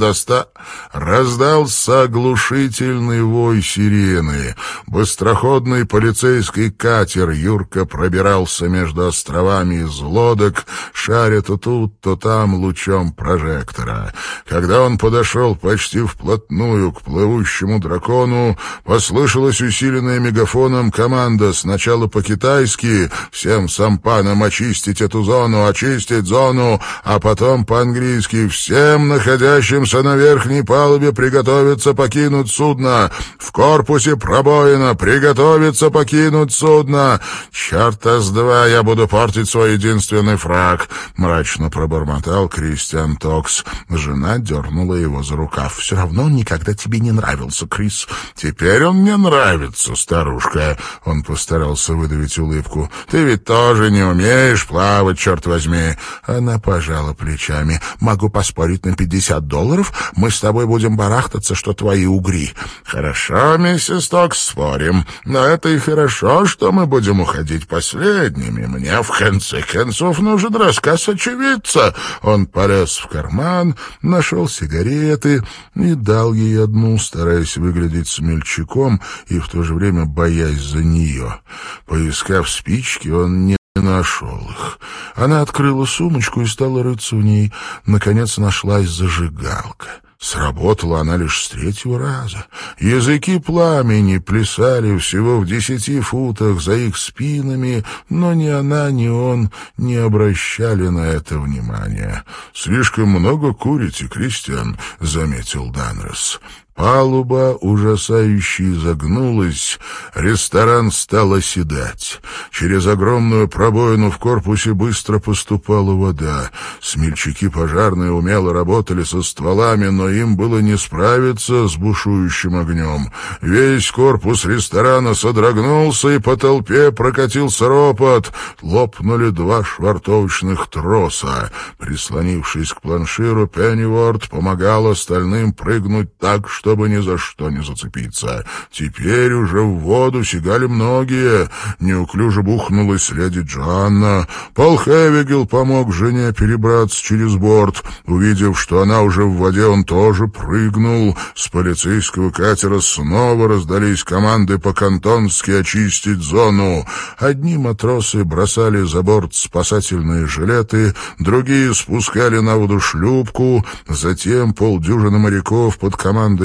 Раздался оглушительный вой сирены. Быстроходный полицейский катер юрко пробирался между островами из лодок, шаря то тут, то там лучом прожектора. Когда он подошел почти вплотную к плывущему дракону, послышалась усиленная мегафоном команда сначала по-китайски «Всем сампанам очистить эту зону, очистить зону», а потом по-английски «Всем находящимся на верхней палубе приготовиться покинуть судно! В корпусе пробоина! Приготовиться покинуть судно!» «Чёрта с два я буду портить свой единственный фрак!» — мрачно пробормотал Кристиан Токс. Жена дернула его за рукав. «Все равно он никогда тебе не нравился, Крис». «Теперь он мне нравится, старушка!» Он постарался выдавить улыбку. «Ты ведь тоже не умеешь плавать, черт возьми!» Она пожала плечами. «Могу поспорить на $50. Мы с тобой будем барахтаться, что твои угри». «Хорошо, миссис Токс, спорим. Но это и хорошо, что мы будем уходить последними. Мне, в конце концов, нужен рассказ очевидца». Он полез в карман, нашел сигареты и дал ей одну, стараясь выглядеть смельчаком и в то же время боясь за нее. Поискав спички, он не нашел их. Она открыла сумочку и стала рыться в ней. Наконец нашлась зажигалка. Сработала она лишь с 3-го раза. Языки пламени плясали всего в 10 футах за их спинами, но ни она, ни он не обращали на это внимания. «Слишком много курите, Кристиан», — заметил Данрос. Палуба ужасающе изогнулась, ресторан стал оседать. Через огромную пробоину в корпусе быстро поступала вода. Смельчаки пожарные умело работали со стволами, но им было не справиться с бушующим огнем. Весь корпус ресторана содрогнулся, и по толпе прокатился ропот. Лопнули 2 швартовочных троса. Прислонившись к планширу, Пенниворт помогал остальным прыгнуть так, чтобы ни за что не зацепиться. Теперь уже в воду сигали многие. Неуклюже бухнулась леди Джоанна. Пол Хевигел помог жене перебраться через борт. Увидев, что она уже в воде, он тоже прыгнул. С полицейского катера снова раздались команды по-кантонски очистить зону. Одни матросы бросали за борт спасательные жилеты, другие спускали на воду шлюпку. Затем полдюжины моряков под командой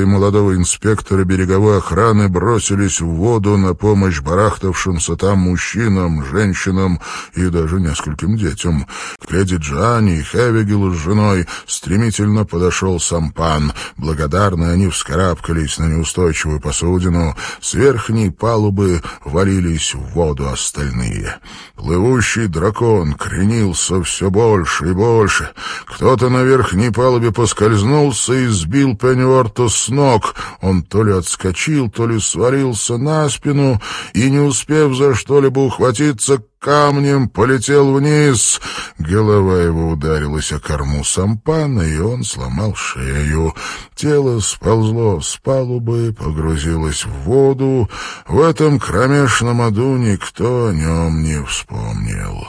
молодого инспектора береговой охраны бросились в воду на помощь барахтавшимся там мужчинам, женщинам и даже нескольким детям. К леди Джоанне и Хевигелу с женой стремительно подошел сампан. Благодарные они вскарабкались на неустойчивую посудину. С верхней палубы валились в воду остальные. Плывущий дракон кренился все больше и больше. Кто-то на верхней палубе поскользнулся и сбил Пенниуорта с ног. Он то ли отскочил, то ли свалился на спину и, не успев за что-либо ухватиться, камнем полетел вниз. Голова его ударилась о корму сампана, и он сломал шею. Тело сползло с палубы, погрузилось в воду. В этом кромешном аду никто о нем не вспомнил.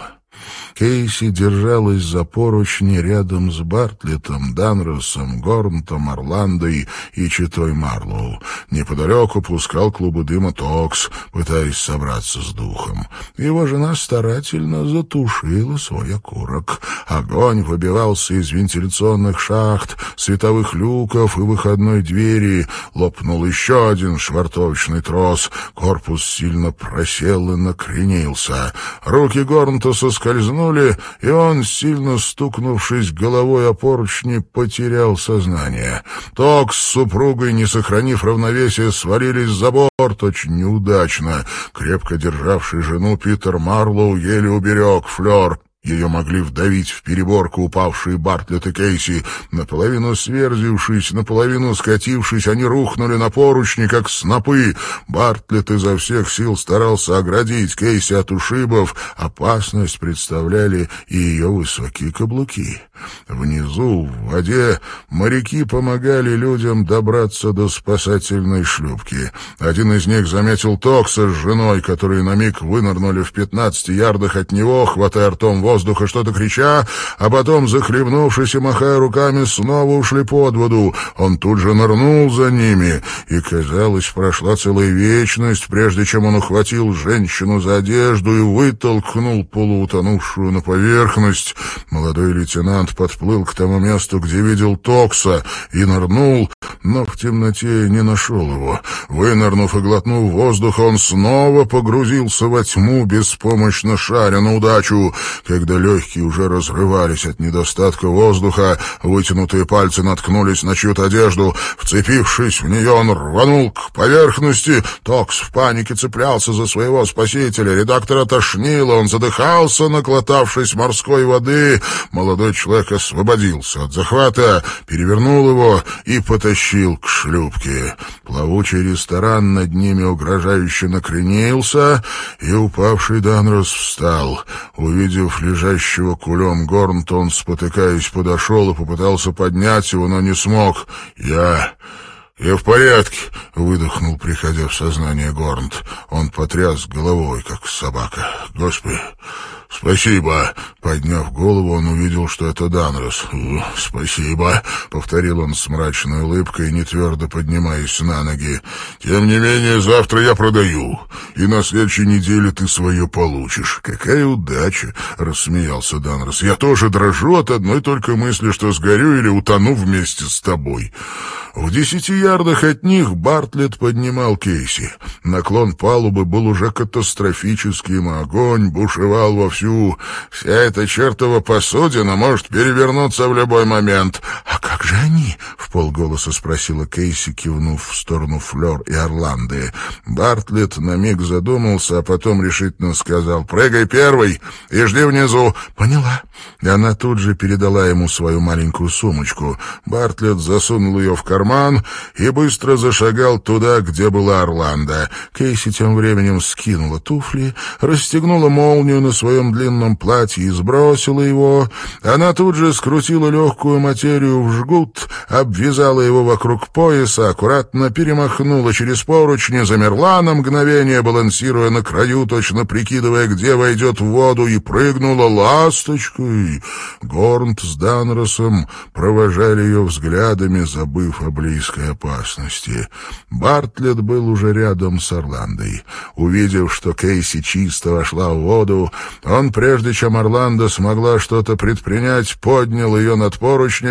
Кейси держалась за поручни рядом с Бартлеттом, Данросом, Горнтом, Орландой и читой Марлоу. Неподалеку пускал клубы дыма Токс, пытаясь собраться с духом. Его жена старательно затушила свой окурок. Огонь выбивался из вентиляционных шахт, световых люков и выходной двери. Лопнул еще один швартовочный трос. Корпус сильно просел и накренился. Руки Горнта соскользнули, и он, сильно стукнувшись головой о поручни, потерял сознание. Токс с супругой, не сохранив равновесия, свалились за борт очень неудачно. Крепко державший жену Питер Марлоу еле уберег Флёр. Ее могли вдавить в переборку упавшие Бартлетт и Кейси. Наполовину сверзившись, наполовину скатившись, они рухнули на поручни, как снопы. Бартлетт изо всех сил старался оградить Кейси от ушибов. Опасность представляли и ее высокие каблуки. Внизу, в воде, моряки помогали людям добраться до спасательной шлюпки. Один из них заметил Токса с женой, которые на миг вынырнули в 15 ярдах от него, хватая ртом воздуха, что-то крича, а потом, захлебнувшись и махая руками, снова ушли под воду. Он тут же нырнул за ними, и, казалось, прошла целая вечность, прежде чем он ухватил женщину за одежду и вытолкнул полуутонувшую на поверхность. Молодой лейтенант подплыл к тому месту, где видел Токса, и нырнул, но в темноте не нашел его. Вынырнув и глотнув воздуха, он снова погрузился во тьму, беспомощно шаря на удачу. Когда легкие уже разрывались от недостатка воздуха, вытянутые пальцы наткнулись на чью-то одежду. Вцепившись в нее, он рванул к поверхности. Токс в панике цеплялся за своего спасителя. Редактора тошнило, он задыхался, наглотавшись морской воды. Молодой человек освободился от захвата, перевернул его и потащил к шлюпке. Плавучий ресторан над ними угрожающе накренился, и упавший Данрос встал. Увидев лежащего кулем Горнта, он, спотыкаясь, подошел и попытался поднять его, но не смог. «Я в порядке», — выдохнул, приходя в сознание Горнт. Он потряс головой, как собака. «Господи, спасибо!» Подняв голову, он увидел, что это Данрос. «Спасибо», — повторил он с мрачной улыбкой, не твердо поднимаясь на ноги. «Тем не менее, завтра я продаю, и на следующей неделе ты свое получишь». «Какая удача!» — рассмеялся Данрос. «Я тоже дрожу от одной только мысли, что сгорю или утону вместе с тобой». В 10 ярдах от них Бартлетт поднимал Кейси. Наклон палубы был уже катастрофическим, а огонь бушевал вовсю. «Вся эта чертова посудина может перевернуться в любой момент». «А как же они?» — вполголоса спросила Кейси, кивнув в сторону Флёр и Орланды. Бартлетт на миг задумался, а потом решительно сказал: «Прыгай первый и жди внизу». «Поняла». И она тут же передала ему свою маленькую сумочку. Бартлетт засунул ее в карман и быстро зашагал туда, где была Орландо. Кейси тем временем скинула туфли, расстегнула молнию на своем длинном платье и сбросила его. Она тут же скрутила легкую материю в жгут, обвязала его вокруг пояса, аккуратно перемахнула через поручни, замерла на мгновение, балансируя на краю, точно прикидывая, где войдет в воду, и прыгнула ласточкой. Горнт с Данросом провожали ее взглядами, забыв о близкой опасности. Бартлетт был уже рядом с Орландой. Увидев, что Кейси чисто вошла в воду, он, прежде чем Орландо смогла что-то предпринять, поднял ее над поручнями, сказав: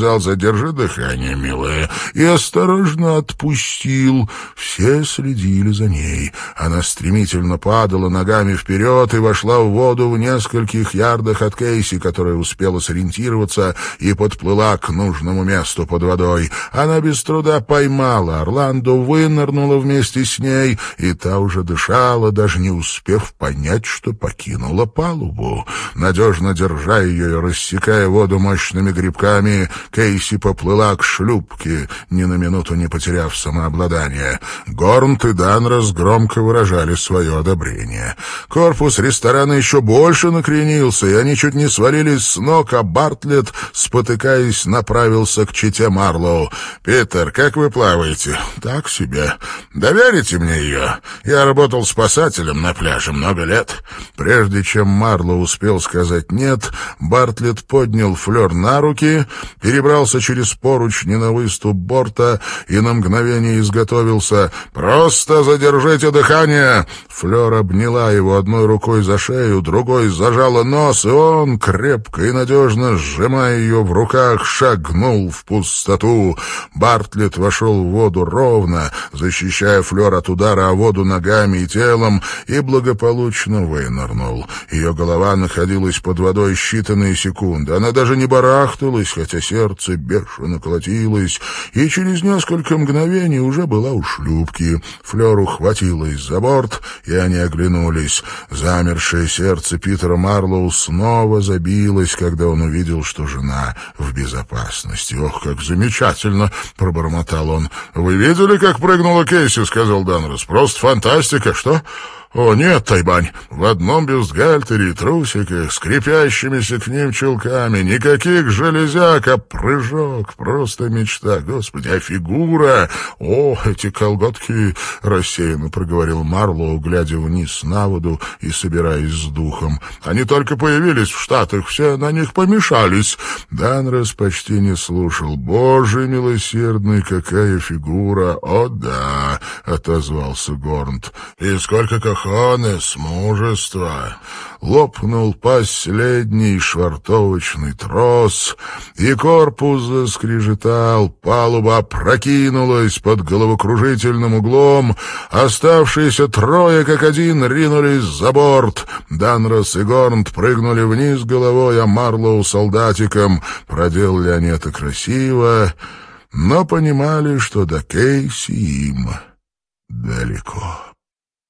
сказал: «Задержи дыхание, милая», и осторожно отпустил. Все следили за ней. Она стремительно падала ногами вперед и вошла в воду в нескольких ярдах от Кейси, которая успела сориентироваться и подплыла к нужному месту под водой. Она без труда поймала Орландо, вынырнула вместе с ней, и та уже дышала, даже не успев понять, что покинула палубу. Надежно держа ее и рассекая воду мощными грибками, Кейси поплыла к шлюпке, ни на минуту не потеряв самообладание. Горнт и Данрос громко выражали свое одобрение. Корпус ресторана еще больше накренился, и они чуть не свалились с ног, а Бартлетт, спотыкаясь, направился к чете Марлоу. «Питер, как вы плаваете?» «Так себе. Доверите мне ее? Я работал спасателем на пляже много лет». Прежде чем Марлоу успел сказать «нет», Бартлетт поднял Флёр на руки, перебрался через поручни на выступ борта и на мгновение изготовился. «Просто задержите дыхание!» Флёр обняла его одной рукой за шею, другой зажала нос, и он, крепко и надежно сжимая ее в руках, шагнул в пустоту. Бартлетт вошел в воду ровно, защищая Флёр от удара о воду ногами и телом, и благополучно вынырнул. Ее голова находилась под водой считанные секунды. Она даже не барахталась, хотя сердце бешено колотилось, и через несколько мгновений уже была у шлюпки. Флёр ухватилась за борт, и они оглянулись. Замершее сердце Питера Марлоу снова забилось, когда он увидел, что жена в безопасности. «Ох, как замечательно!» — пробормотал он. «Вы видели, как прыгнула Кейси?» — сказал Данрос. «Просто фантастика, что?» «О, нет, Тайбань, в одном бюстгальтере и трусиках, скрипящимися к ним чулками, никаких железяк, а прыжок, просто мечта. Господи, а фигура! О, эти колготки!» — рассеянно проговорил Марлоу, глядя вниз на воду и собираясь с духом. «Они только появились в Штатах, все на них помешались». Данрос почти не слушал. «Боже милосердный, какая фигура! О, да!» — отозвался Горнт. «И сколько кохонес, мужества!» Лопнул последний швартовочный трос, и корпус заскрежетал, палуба опрокинулась под головокружительным углом, оставшиеся трое как один ринулись за борт. Данрос и Горнт прыгнули вниз головой, а Марлоу солдатиком. Проделали они это красиво, но понимали, что до Кейси им далеко.